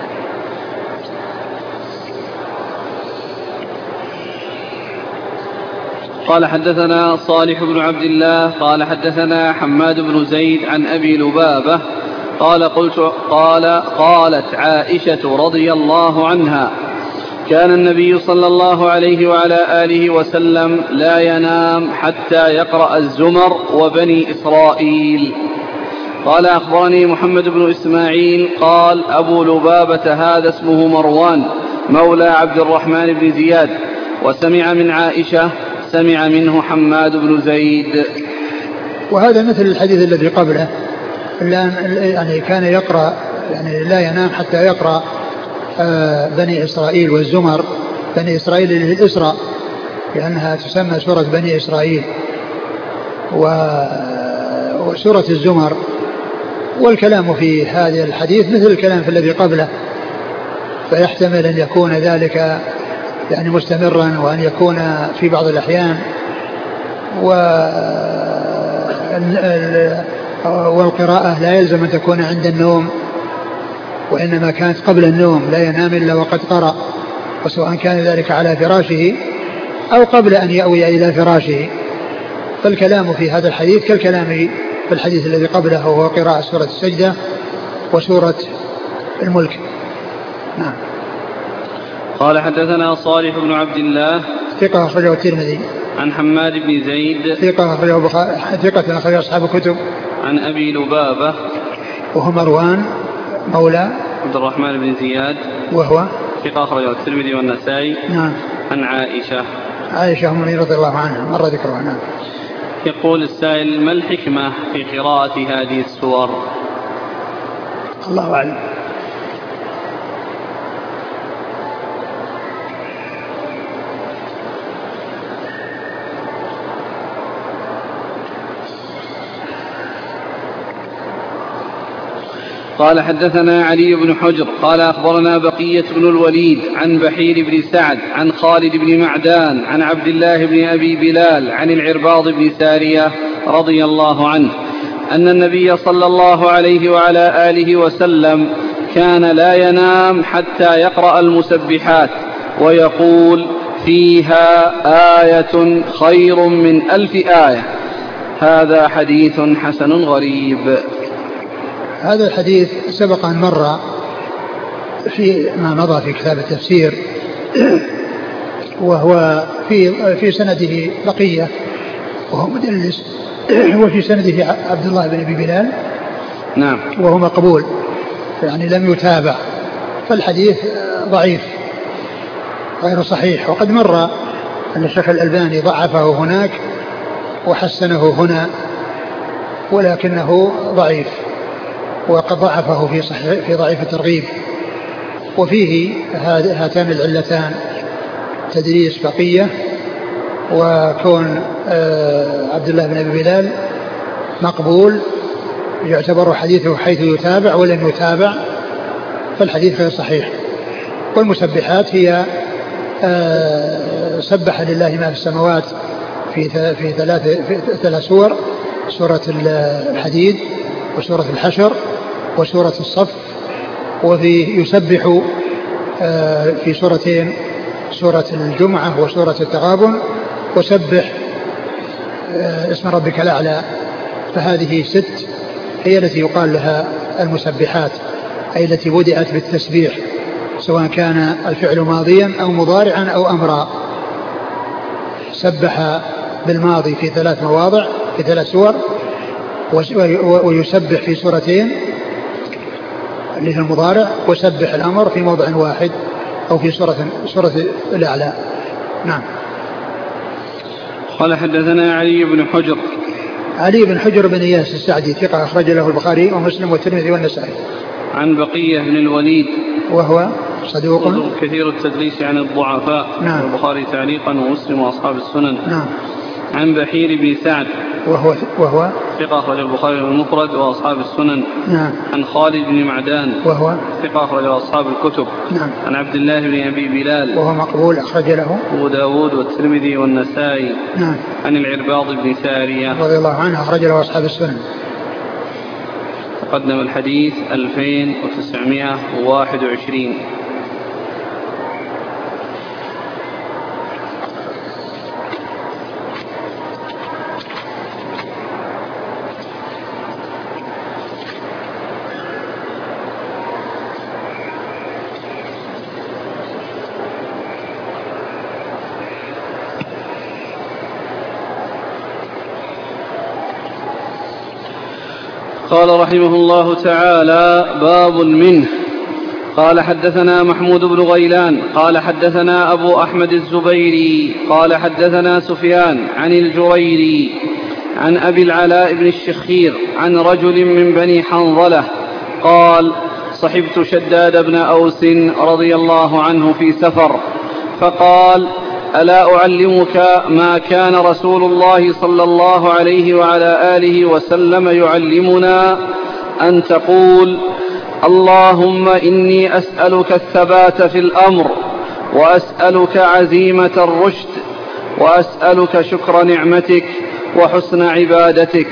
قال: حدثنا صالح بن عبد الله قال حدثنا حماد بن زيد عن أبي لبابة قالت عائشة رضي الله عنها: كان النبي صلى الله عليه وعلى آله وسلم لا ينام حتى يقرأ الزمر وبني إسرائيل. قال: أخبرني محمد بن إسماعيل قال: أبو لبابة هذا اسمه مروان مولى عبد الرحمن بن زياد، وسمع من عائشة سمع منه حماد بن زيد. وهذا مثل الحديث الذي قبله، يعني كان يقرأ، يعني لا ينام حتى يقرأ بني إسرائيل والزمر. بني إسرائيل للإسراء، لأنها تسمى سورة بني إسرائيل، وسورة الزمر. والكلام في هذا الحديث مثل الكلام في الذي قبله، فيحتمل أن يكون ذلك يعني مستمرا، وأن يكون في بعض الأحيان، والقراءة لا يلزم أن تكون عند النوم، وإنما كانت قبل النوم، لا ينام إلا وقد قرأ، وسواء كان ذلك على فراشه أو قبل أن يأوي إلى فراشه. فالكلام في هذا الحديث كالكلام في الحديث الذي قبله، وهو قراءة سورة السجدة وسورة الملك. نعم. قال: حدثنا صالح بن عبد الله ثقة أخرجه الترمذي. عن حماد بن زيد ثقة أخرجه أصحاب الكتب. عن أبي لبابة وهو مروان مولى عبد الرحمن بن زياد، وهو ثقة أخرجه الترمذي والنسائي. نعم. عن عائشة أم رضي الله عنها، مر ذكرها. نعم. يقول السائل: ما الحكمة في قراءة هذه السور؟ الله أعلم. قال حدثنا علي بن حجر قال أخبرنا بقية بن الوليد عن بحير بن سعد عن خالد بن معدان عن عبد الله بن أبي بلال عن العرباض بن سارية رضي الله عنه أن النبي صلى الله عليه وعلى آله وسلم كان لا ينام حتى يقرأ المسبحات ويقول فيها آية خير من 1000 آية. هذا حديث حسن غريب. هذا الحديث سبق أن مر في ما مضى في كتاب التفسير، وهو في سنده بقية وهو مدلس، وفي سنده عبد الله بن أبي بلال نعم وهو مقبول يعني لم يتابع، فالحديث ضعيف غير صحيح. وقد مر أن الشيخ الألباني ضعفه هناك وحسنه هنا، ولكنه ضعيف، وقد ضعفه في ضعيف الترغيب. وفيه هاتان العلتان: تدريس بقية، وكون عبد الله بن أبي بلال مقبول يعتبر حديثه حيث يتابع، ولم يتابع فالحديث غير صحيح. والمسبحات هي سبح لله ما في السماوات في ثلاث سور: سورة الحديد وسورة الحشر وسورة الصف. وفي يسبح في سورتين: سورة الجمعة وسورة التغابن. وسبح اسم ربك الأعلى. فهذه 6 هي التي يقال لها المسبحات، أي التي بدأت بالتسبيح، سواء كان الفعل ماضيا أو مضارعا أو أمرا. سبح بالماضي في 3 مواضع في 3 سور، ويسبح في سورتين اللي هي المضارع، وسبح الأمر في موضع واحد أو في سورة الأعلى. نعم. قال حدثنا علي بن حجر. علي بن حجر بن إياس السعدي ثقة أخرج له البخاري ومسلم والترمذي والنسائي. عن بقية بن الوليد وهو صدوق كثير التدليس عن الضعفاء. نعم. البخاري تعليقا ومسلم وأصحاب السنن. نعم. عن بحير بن سعد وهو ثقة أخرج البخاري المفرد وأصحاب السنن. نعم. عن خالد بن معدان وهو ثقة أخرج أصحاب الكتب. نعم. عن عبد الله بن أبي بلال وهو مقبول أخرج له أبو داود والترمذي والنسائي. نعم. عن العرباض بن سارية رضي الله عنه أخرج له أصحاب السنن. تقدم الحديث 2921. قال رحمه الله تعالى: باب منه. قال حدثنا محمود بن غيلان قال حدثنا أبو أحمد الزبيري قال حدثنا سفيان عن الجريري عن أبي العلاء بن الشخير عن رجل من بني حنظلة قال: صحبت شداد بن أوس رضي الله عنه في سفر، فقال: ألا أعلمك ما كان رسول الله صلى الله عليه وعلى آله وسلم يعلمنا؟ أن تقول: اللهم إني أسألك الثبات في الأمر، وأسألك عزيمة الرشد، وأسألك شكر نعمتك وحسن عبادتك،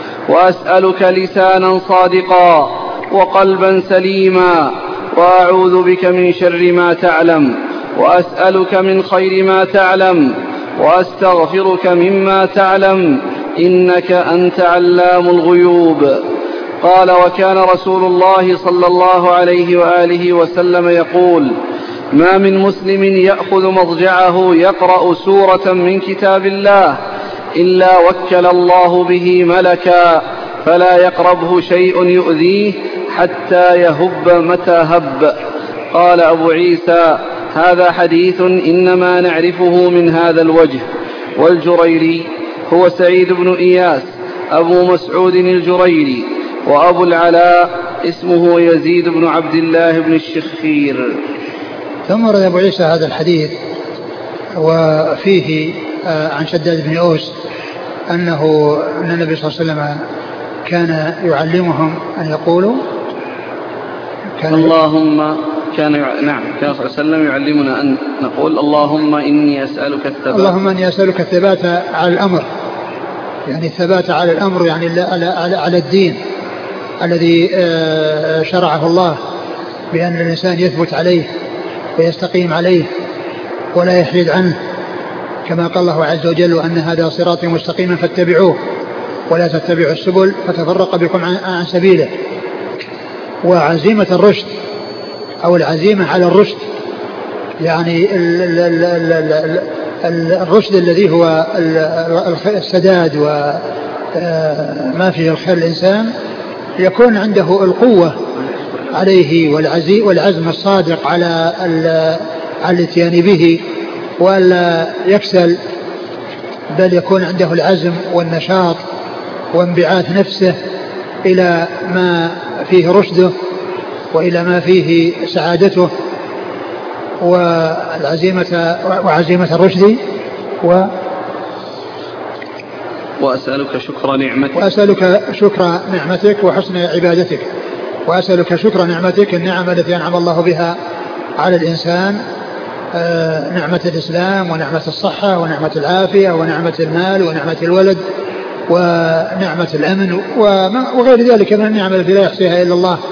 وأسألك لسانا صادقا وقلبا سليما، وأعوذ بك من شر ما تعلم، وأسألك من خير ما تعلم، وأستغفرك مما تعلم، إنك أنت علام الغيوب. قال: وكان رسول الله صلى الله عليه وآله وسلم يقول: ما من مسلم يأخذ مضجعه يقرأ سورة من كتاب الله إلا وكل الله به ملكا فلا يقربه شيء يؤذيه حتى يهب متى هب. قال أبو عيسى: هذا حديث إنما نعرفه من هذا الوجه. والجريري هو سعيد بن إياس أبو مسعود الجريري، وأبو العلاء اسمه يزيد بن عبد الله بن الشخير. ثم رد أبو عيسى هذا الحديث وفيه عن شداد بن أوس أن النبي صلى الله عليه وسلم كان يعلمهم أن يقولوا اللهم نعم كان صلى الله عليه وسلم يعلمنا أن نقول اللهم إني أسألك الثبات. اللهم إني أسألك الثبات على الأمر، يعني الثبات على الأمر، يعني على الدين الذي شرعه الله، بأن الإنسان يثبت عليه ويستقيم عليه ولا يحيد عنه، كما قال الله عز وجل وأن هذا صراطي مستقيما فاتبعوه ولا تتبعوا السبل فتفرق بكم عن سبيله. وعزيمة الرشد أو العزيمة على الرشد، يعني الرشد الذي هو السداد وما فيه الخير الإنسان، يكون عنده القوة عليه والعزم الصادق على الاتيان به ولا يكسل، بل يكون عنده العزم والنشاط وانبعاث نفسه إلى ما فيه رشده وإلى ما فيه سعادته وعزيمة الرشد. وأسألك شكر نعمتك وحسن عبادتك. وأسألك شكر نعمتك، النعم التي أنعم الله بها على الإنسان، نعمة الإسلام ونعمة الصحة ونعمة العافية ونعمة المال ونعمة الولد ونعمة الأمن وغير ذلك من النعم التي لا يحصيها إلا الله.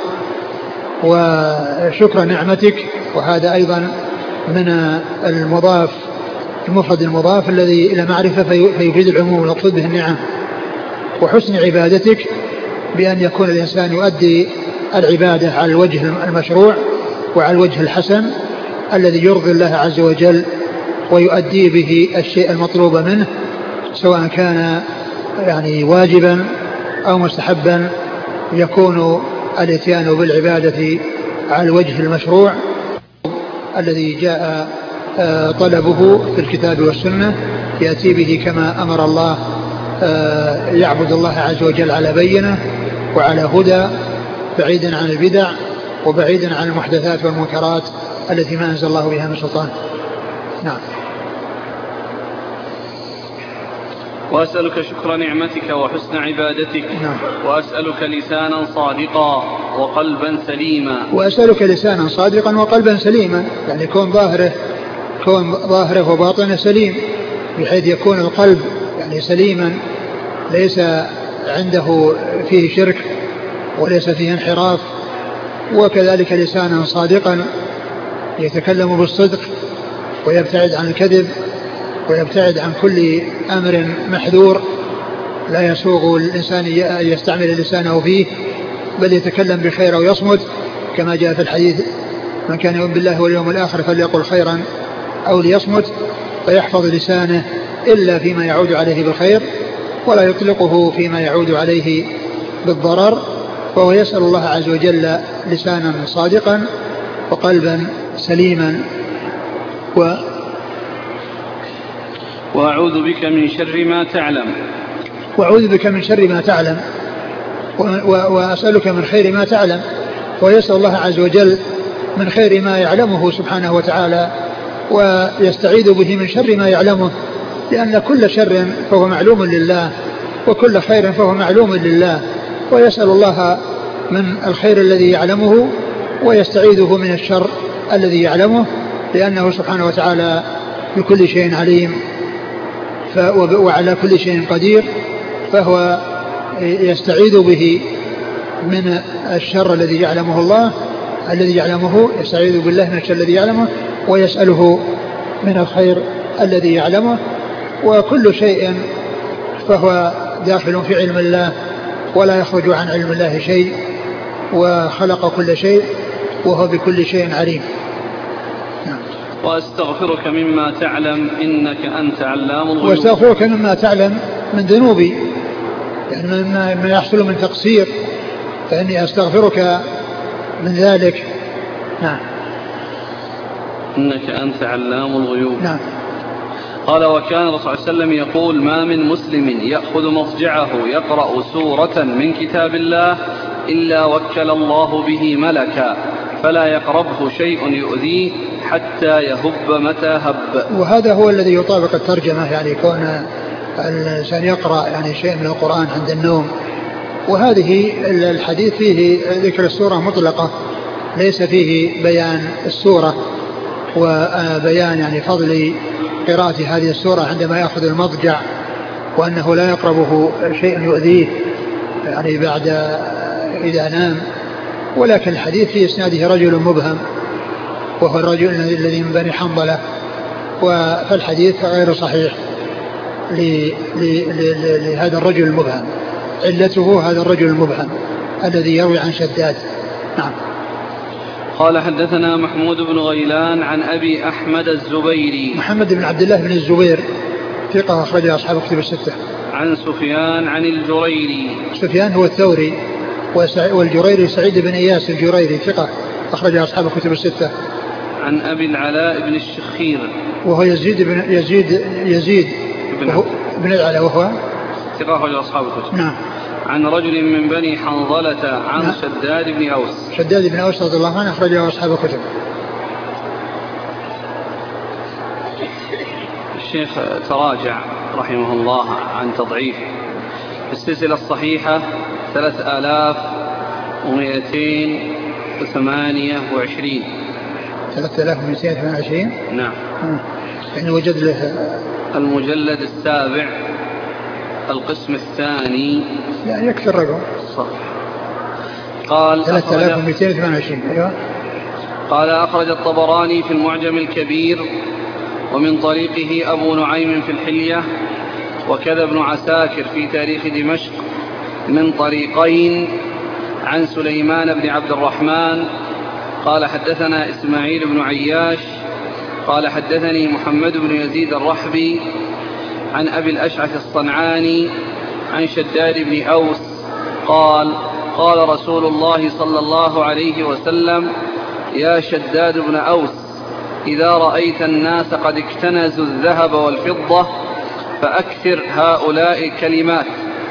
وشكر نعمتك، وهذا أيضا من المفرد المضاف الذي إلى معرفة فيفيد العموم ويقصد به النعم. وحسن عبادتك، بأن يكون الإنسان يؤدي العبادة على الوجه المشروع وعلى الوجه الحسن الذي يرضي الله عز وجل، ويؤدي به الشيء المطلوب منه، سواء كان يعني واجبا أو مستحبا، يكون الاتيان بالعبادة على الوجه المشروع الذي جاء طلبه في الكتاب والسنة، يأتي به كما أمر الله، يعبد الله عز وجل على بينة وعلى هدى، بعيدا عن البدع وبعيدا عن المحدثات والمنكرات التي ما أنزل الله بها من سلطان. نعم. وأسألك شكر نعمتك وحسن عبادتك. نعم. وأسألك لسانا صادقا وقلبا سليما. وأسألك لسانا صادقا وقلبا سليما، يعني كون ظاهره وباطنه سليم، بحيث يكون القلب يعني سليما، ليس عنده فيه شرك وليس فيه انحراف. وكذلك لسانا صادقا يتكلم بالصدق ويبتعد عن الكذب ويبتعد عن كل أمر محذور لا يسوغ الإنسان أن يستعمل لسانه فيه، بل يتكلم بخير ويصمت، كما جاء في الحديث: من كان يؤمن بالله واليوم الآخر فليقل خيرا أو ليصمت. فيحفظ لسانه إلا فيما يعود عليه بالخير، ولا يطلقه فيما يعود عليه بالضرر. فهو يسأل الله عز وجل لسانا صادقا وقلبا سليما. وأعوذ بك من شر ما تعلم. وأعوذ بك من شر ما تعلم، وأسألك من خير ما تعلم. ويسأل الله عز وجل من خير ما يعلمه سبحانه وتعالى، ويستعيذ به من شر ما يعلمه، لأن كل شر فهو معلوم لله، وكل خير فهو معلوم لله. ويسأل الله من الخير الذي يعلمه، ويستعيذه من الشر الذي يعلمه، لأنه سبحانه وتعالى بكل شيء عليم وعلى كل شيء قدير. فهو يستعيذ به من الشر الذي يعلمه الله، الذي يعلمه، يستعيذ بالله من الشر الذي يعلمه، ويسأله من الخير الذي يعلمه. وكل شيء فهو داخل في علم الله، ولا يخرج عن علم الله شيء، وخلق كل شيء وهو بكل شيء عليم. وأستغفرك مما تعلم إنك أنت علام الغيوب. وأستغفرك مما تعلم من ذنوبي، يعني ما يحصل من تقصير، فإني أستغفرك من ذلك. نعم. إنك أنت علام الغيوب. نعم. قال: وكان الرسول صلى الله عليه وسلم يقول: ما من مسلم يأخذ مضجعه يقرأ سورة من كتاب الله إلا وكل الله به ملكا فلا يقربه شيء يؤذيه حتى يهب متى هب. وهذا هو الذي يطابق الترجمة، يعني كون الإنسان يقرأ يعني شيء من القرآن عند النوم. وهذه الحديث فيه ذكر السورة مطلقة، ليس فيه بيان السورة وبيان يعني فضل قراءة هذه السورة عندما يأخذ المضجع، وأنه لا يقربه شيء يؤذيه يعني بعد إذا نام. ولكن الحديث في إسناده رجل مبهم وهو الرجل الذي من بني حنظلة، فالحديث غير صحيح لهذا الرجل المبهم، علته هذا الرجل المبهم الذي يروي عن شداد. نعم. قال حدثنا محمود بن غيلان عن أبي أحمد الزبيري. محمد بن عبد الله بن الزبير ثقة أخرج أصحاب الكتب الستة. عن سفيان عن الجريري. سفيان هو الثوري، والجريري سعيد بن إياس الجريري ثقة أخرج أصحاب الكتب الستة. عن أبي العلاء بن الشخير وهو يزيد بن العلاء وهو ثقة أخرج أصحاب الكتب. نعم. عن رجل من بني حنظلة عن نعم. شداد بن أوس. شداد بن أوس رضي الله عنه أخرجه أصحاب الكتب. الشيخ تراجع رحمه الله عن تضعيف في السلسلة الصحيحة 3228. 3228. نعم. يعني وجد له المجلد السابع القسم الثاني. يعني يكثر الرقم صح. قال 3228. أيوة. قال أخرج الطبراني في المعجم الكبير ومن طريقه أبو نعيم في الحلية وكذا ابن عساكر في تاريخ دمشق من طريقين عن سليمان بن عبد الرحمن قال حدثنا إسماعيل بن عياش قال حدثني محمد بن يزيد الرحبي عن أبي الأشعث الصنعاني عن شداد بن أوس قال قال رسول الله صلى الله عليه وسلم يا شداد بن أوس إذا رأيت الناس قد اكتنزوا الذهب والفضة فأكثر هؤلاء الكلمات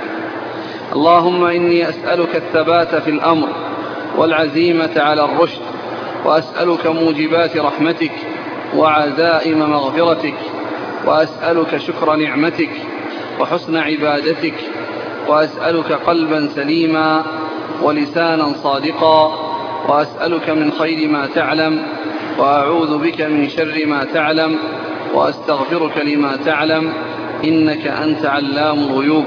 اللهم إني أسألك الثبات في الأمر والعزيمة على الرشد وأسألك موجبات رحمتك وعزائم مغفرتك وأسألك شكر نعمتك وحسن عبادتك وأسألك قلبا سليما ولسانا صادقا وأسألك من خير ما تعلم وأعوذ بك من شر ما تعلم وأستغفرك لما تعلم إنك أنت علام الغيوب.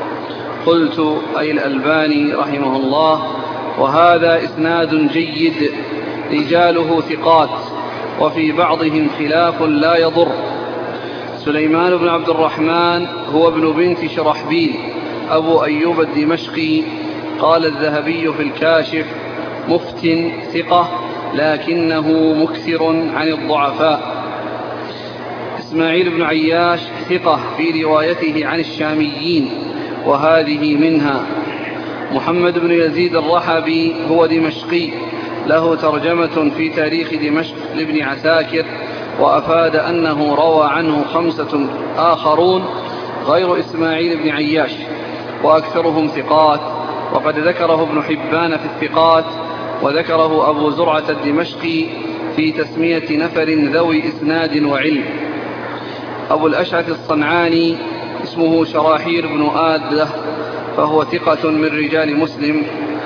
قلت أي الألباني رحمه الله وهذا إسناد جيد رجاله ثقات وفي بعضهم خلاف لا يضر. سليمان بن عبد الرحمن هو ابن بنت شرحبيل أبو أيوب الدمشقي قال الذهبي في الكاشف مفت ثقة لكنه مكثر عن الضعفاء. إسماعيل بن عياش ثقة في روايته عن الشاميين وهذه منها. محمد بن يزيد الرحبي هو دمشقي له ترجمة في تاريخ دمشق لابن عساكر وأفاد أنه روى عنه 5 آخرون غير إسماعيل بن عياش وأكثرهم ثقات وقد ذكره ابن حبان في الثقات وذكره أبو زرعة الدمشقي في تسمية نفر ذوي إسناد وعلم. أبو الأشعث الصنعاني اسمه شراحير بن آدة فهو ثقة من رجال مسلم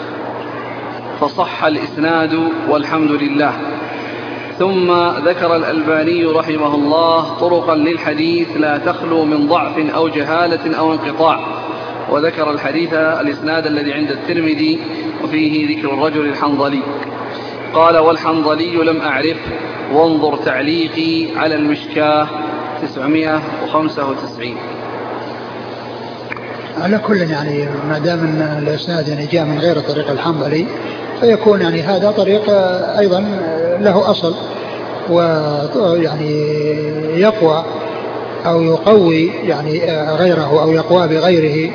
فصح الإسناد والحمد لله. ثم ذكر الألباني رحمه الله طرقا للحديث لا تخلو من ضعف أو جهالة أو انقطاع وذكر الإسناد الذي عند الترمذي وفيه ذكر الرجل الحنظلي. قال والحنظلي لم أعرف وانظر تعليقي على المشكاة 995. على كل يعني ما دام ان الاسناد يعني جاء من غير طريق الحنظلي فيكون يعني هذا طريق ايضا له اصل ويعني يقوى او يقوي يعني غيره او يقوى بغيره.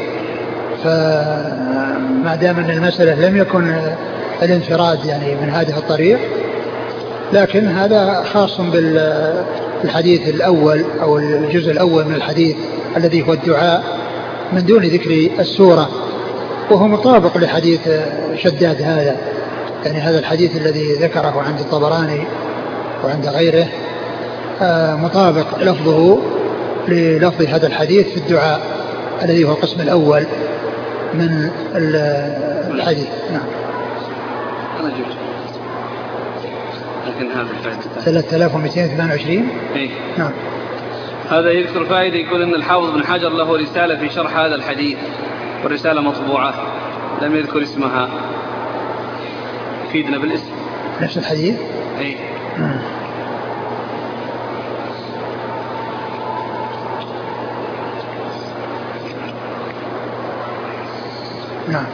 فما دام ان المسألة لم يكن الانفراد يعني من هذه الطريق، لكن هذا خاص بالحديث الأول أو الجزء الأول من الحديث الذي هو الدعاء من دون ذكر السورة، وهو مطابق لحديث شداد هذا. يعني هذا الحديث الذي ذكره عند الطبراني وعند غيره مطابق لفظه للفظ هذا الحديث في الدعاء الذي هو القسم الأول من الحديث. نعم. لكن هذا الفائدة 3222. إيه؟ نعم. هذا يذكر فائدة، يقول أن الحافظ بن حجر له رسالة في شرح هذا الحديث، والرسالة مطبوعة لم يذكر اسمها، يفيدنا بالاسم. نفس الحديث؟ إيه؟ نعم.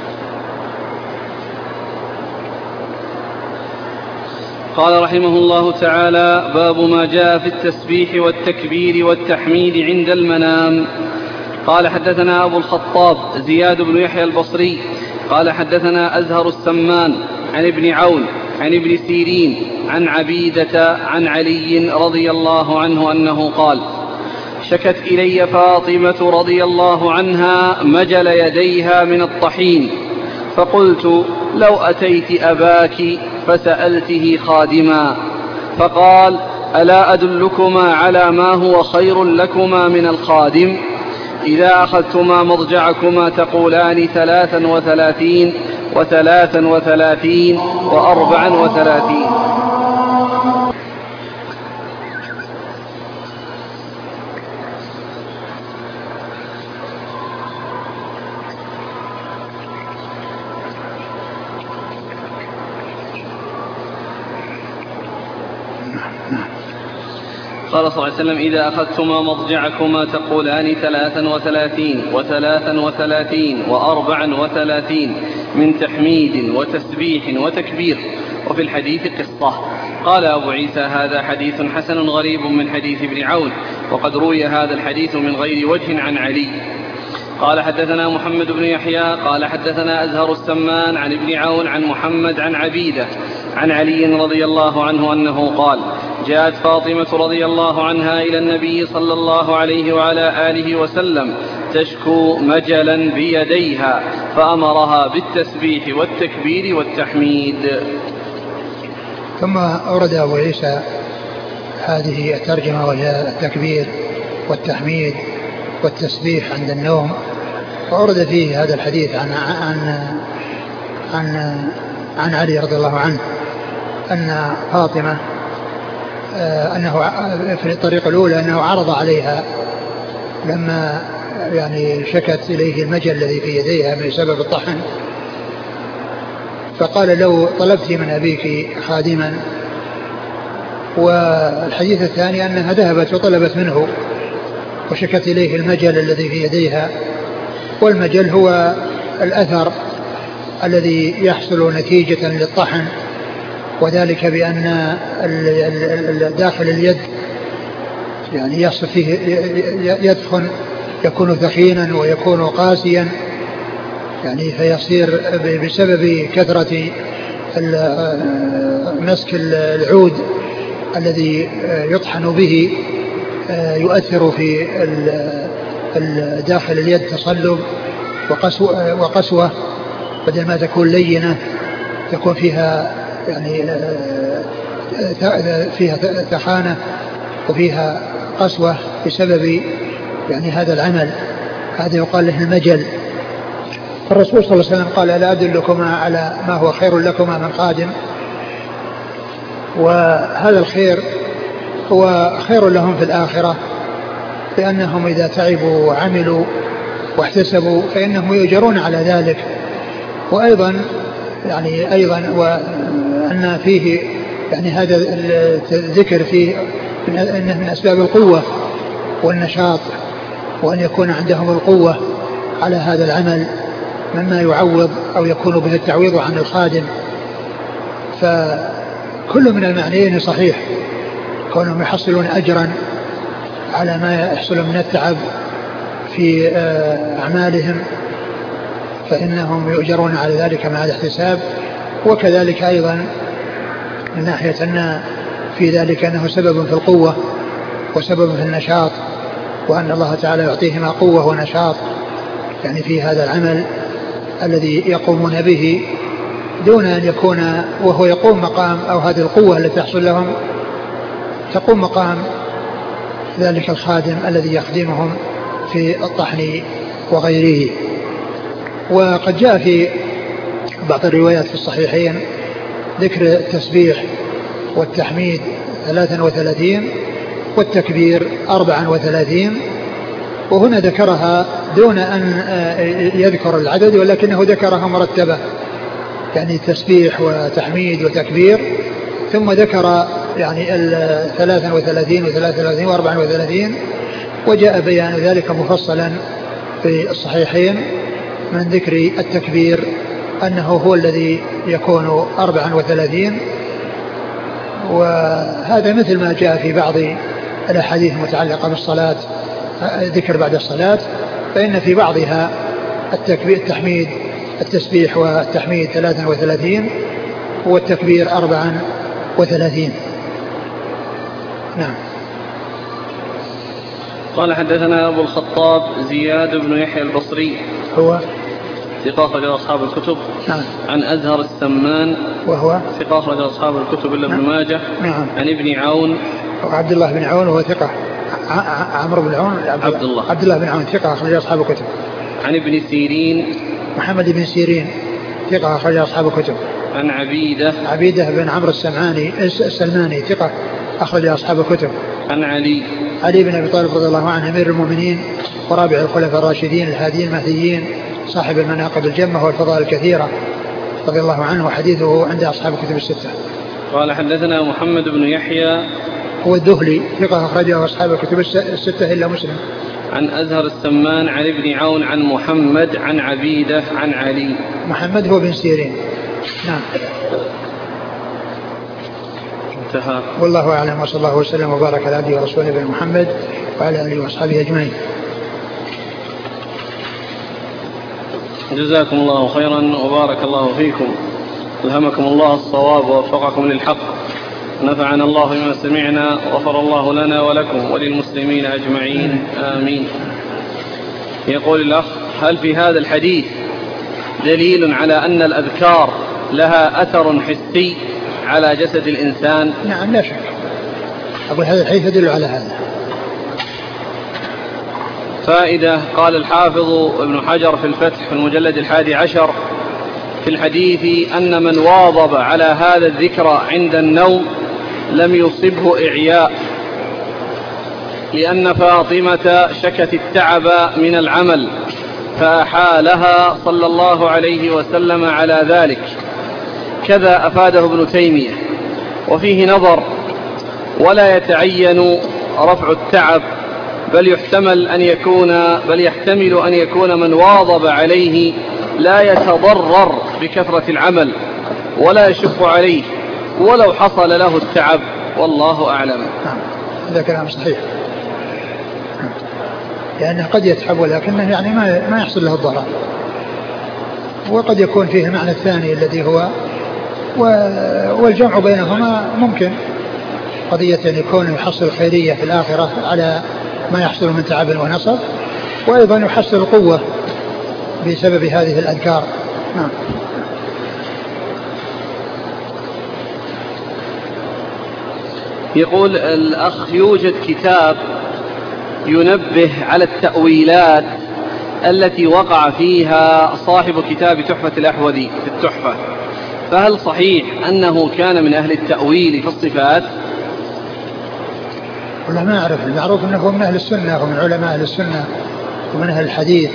قال رحمه الله تعالى: باب ما جاء في التسبيح والتكبير والتحميد عند المنام. قال حدثنا أبو الخطاب زياد بن يحيى البصري قال حدثنا أزهر السمان عن ابن عون عن ابن سيرين عن عبيدة عن علي رضي الله عنه أنه قال: شكت إلي فاطمة رضي الله عنها مجل يديها من الطحين، فقلت: لو أتيت أباك فسألته خادما، فقال: ألا أدلكما على ما هو خير لكما من الخادم؟ إذا أخذتما مضجعكما تقولان 33 و33 و34. قال صلى الله عليه وسلم: إذا أخذتما مضجعكما تقولان 33 و33 و34 من تحميد وتسبيح وتكبير. وفي الحديث قصة. قال أبو عيسى: هذا حديث حسن غريب من حديث ابن عون، وقد روي هذا الحديث من غير وجه عن علي. قال حدثنا محمد بن يحيى قال حدثنا أزهر السمان عن ابن عون عن محمد عن عبيدة عن علي رضي الله عنه أنه قال: جاءت فاطمة رضي الله عنها إلى النبي صلى الله عليه وعلى آله وسلم تشكو مجلا بيديها، فأمرها بالتسبيح والتكبير والتحميد. ثم أورد أبو عيسى هذه الترجمة، وهي التكبير والتحميد والتسبيح عند النوم، وأورد فيه هذا الحديث عن علي رضي الله عنه أن فاطمة أنه في الطريقة الأولى أنه عرض عليها لما يعني شكت إليه المجل الذي في يديها بسبب الطحن، فقال: لو طلبت من أبيك خادما. والحديث الثاني أنها ذهبت وطلبت منه وشكت إليه المجل الذي في يديها، والمجل هو الأثر الذي يحصل نتيجة للطحن، وذلك بأن داخل اليد يعني يحصل فيه يدخن، يكون ثخينا ويكون قاسيا، يعني فيصير بسبب كثرة مسك العود الذي يطحن به يؤثر في داخل اليد تصلب وقسوة، بدل ما تكون لينة تكون فيها يعني فيها ثخانة وفيها قسوة بسبب يعني هذا العمل. هذا يقال له المجل. الرسول صلى الله عليه وسلم قال: ألا أدلكما على ما هو خير لكما من خادم؟ وهذا الخير هو خير لهم في الآخرة، لأنهم إذا تعبوا وعملوا واحتسبوا فإنهم يؤجرون على ذلك. وأيضا وأن فيه يعني هذا الذكر فيه أنه من أسباب القوة والنشاط، وأن يكون عندهم القوة على هذا العمل مما يعوض أو يكون به التعويض عن الخادم. فكل من المعنيين صحيح، كونهم يحصلون أجرا على ما يحصل من التعب في أعمالهم فإنهم يؤجرون على ذلك مع الاحتساب. وكذلك أيضا من ناحية أن في ذلك أنه سبب في القوة وسبب في النشاط، وأن الله تعالى يعطيهما قوة ونشاط يعني في هذا العمل الذي يقومون به، دون أن يكون وهو يقوم مقام أو هذه القوة التي تحصل لهم تقوم مقام ذلك الخادم الذي يخدمهم في الطحن وغيره. وقد جاء في بعض الروايات في الصحيحين ذكر التسبيح والتحميد 33 والتكبير 34. وهنا ذكرها دون أن يذكر العدد، ولكنه ذكرها مرتبة، يعني تسبيح وتحميد وتكبير، ثم ذكر يعني 33 و33 و34، وجاء بيان ذلك مفصلا في الصحيحين من ذكر التكبير أنه هو الذي يكون 34. وهذا مثل ما جاء في بعض الأحاديث المتعلقة بالصلاة، ذكر بعد الصلاة، فإن في بعضها التحميد التسبيح والتحميد 33 والتكبير 34. نعم. قال حدثنا أبو الخطاب زياد بن يحيى البصري هو ثقة أخرج أصحاب الكتب. نعم. عن أزهر السمان وهو ثقة أخرج أصحاب الكتب إلا ابن نعم. ماجه. نعم. عن ابن عون عبد الله بن عون وهو ثقة. عمرو بن عون عبد الله بن عون ثقة أخرج أصحاب الكتب. عن ابن سيرين محمد بن سيرين ثقة أخرج أصحاب الكتب. عن عبيدة بن عمرو السلماني ثقة أخرج أصحاب الكتب. عن علي بن أبي طالب رضي الله عنه أمير المؤمنين ورابع الخلفاء الراشدين الهاديين المهديين صاحب المناقب الجمة والفضائل الكثيرة رضي الله عنه، وحديثه عند أصحاب الكتب الستة. قال حدثنا محمد بن يحيى هو الذهلي ثقة أخرجه أصحاب الكتب الستة إلا مسلم. عن أزهر السمان عن ابن عون عن محمد عن عبيدة عن علي. محمد هو بن سيرين. نعم. انتهى. والله أعلم، وصلى الله وسلم وبارك على عبده ورسوله بن محمد وعلى آله وأصحابه أجمعين. جزاكم الله خيرا وبارك الله فيكم، ألهمكم الله الصواب ووفقكم للحق، نفعنا الله بما سمعنا وغفر الله لنا ولكم وللمسلمين أجمعين آمين. يقول الأخ: هل في هذا الحديث دليل على أن الأذكار لها أثر حسي على جسد الإنسان؟ نعم لا شك، أقول هذا الحديث يدل على هذا. فائدة: قال الحافظ ابن حجر في الفتح في المجلد 11 في الحديث أن من واظب على هذا الذكر عند النوم لم يصبه إعياء، لأن فاطمة شكت التعب من العمل فأحالها صلى الله عليه وسلم على ذلك، كذا أفاده ابن تيمية. وفيه نظر، ولا يتعين رفع التعب، بل يحتمل أن يكون من واظب عليه لا يتضرر بكثرة العمل ولا يشق عليه ولو حصل له التعب، والله أعلم. هذا كلام صحيح، لأنه قد يتعب ولكنه يعني ما يحصل له الضرر، وقد يكون فيه المعنى الثاني الذي هو والجمع بينهما ممكن، قضية أن يكون يحصل خيرية في الآخرة على ما يحصل من تعب ونصب، وأيضا يحصل القوة بسبب هذه الأذكار. نعم. يقول الأخ: يوجد كتاب ينبه على التأويلات التي وقع فيها صاحب كتاب تحفة الأحوذي في التحفة، فهل صحيح أنه كان من أهل التأويل في الصفات؟ والله ما أعرف، المعروف أنه من أهل السنة ومن علماء أهل السنة ومن أهل الحديث،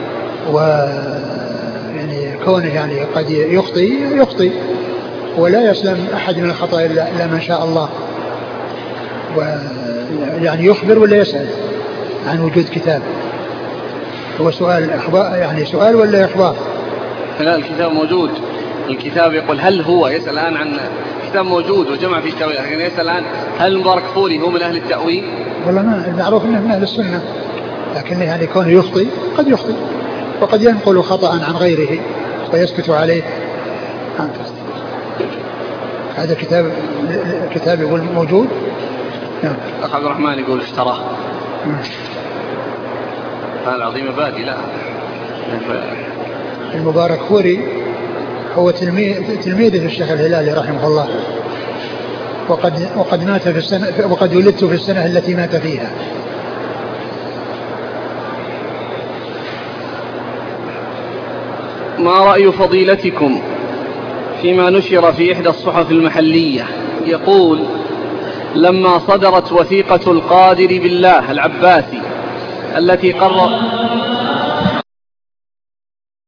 ويعني كونه يعني قد يخطئ ولا يسلم أحد من الخطأ إلا ما شاء الله، ويعني يخبر ولا يسأل عن وجود كتاب. هو سؤال إخبار، يعني سؤال ولا إخبار؟ لا، الكتاب موجود. الكتاب يقول هل هو يسأل الآن عن كتاب موجود وجمع في التأويل، لكن يسأل الآن هل المبارك فوري هو من أهل التأويل؟ والله ما المعروف أنه من أهل السنة، لكن يعني كونه يخطئ قد يخطئ، وقد ينقل خطأ عن غيره ويسكت عليه. هذا كتاب يقول موجود. أخ عبد الرحمن يقول اشتراه. هذا العظيم بادي. لا، المبارك فوري هو تلميذه الشيخ الهلالي رحمه الله، وقد مات في السنة، وقد ولدت في السنة التي مات فيها. ما رأي فضيلتكم فيما نشر في إحدى الصحف المحلية يقول: لما صدرت وثيقة القادر بالله العباسي التي قرر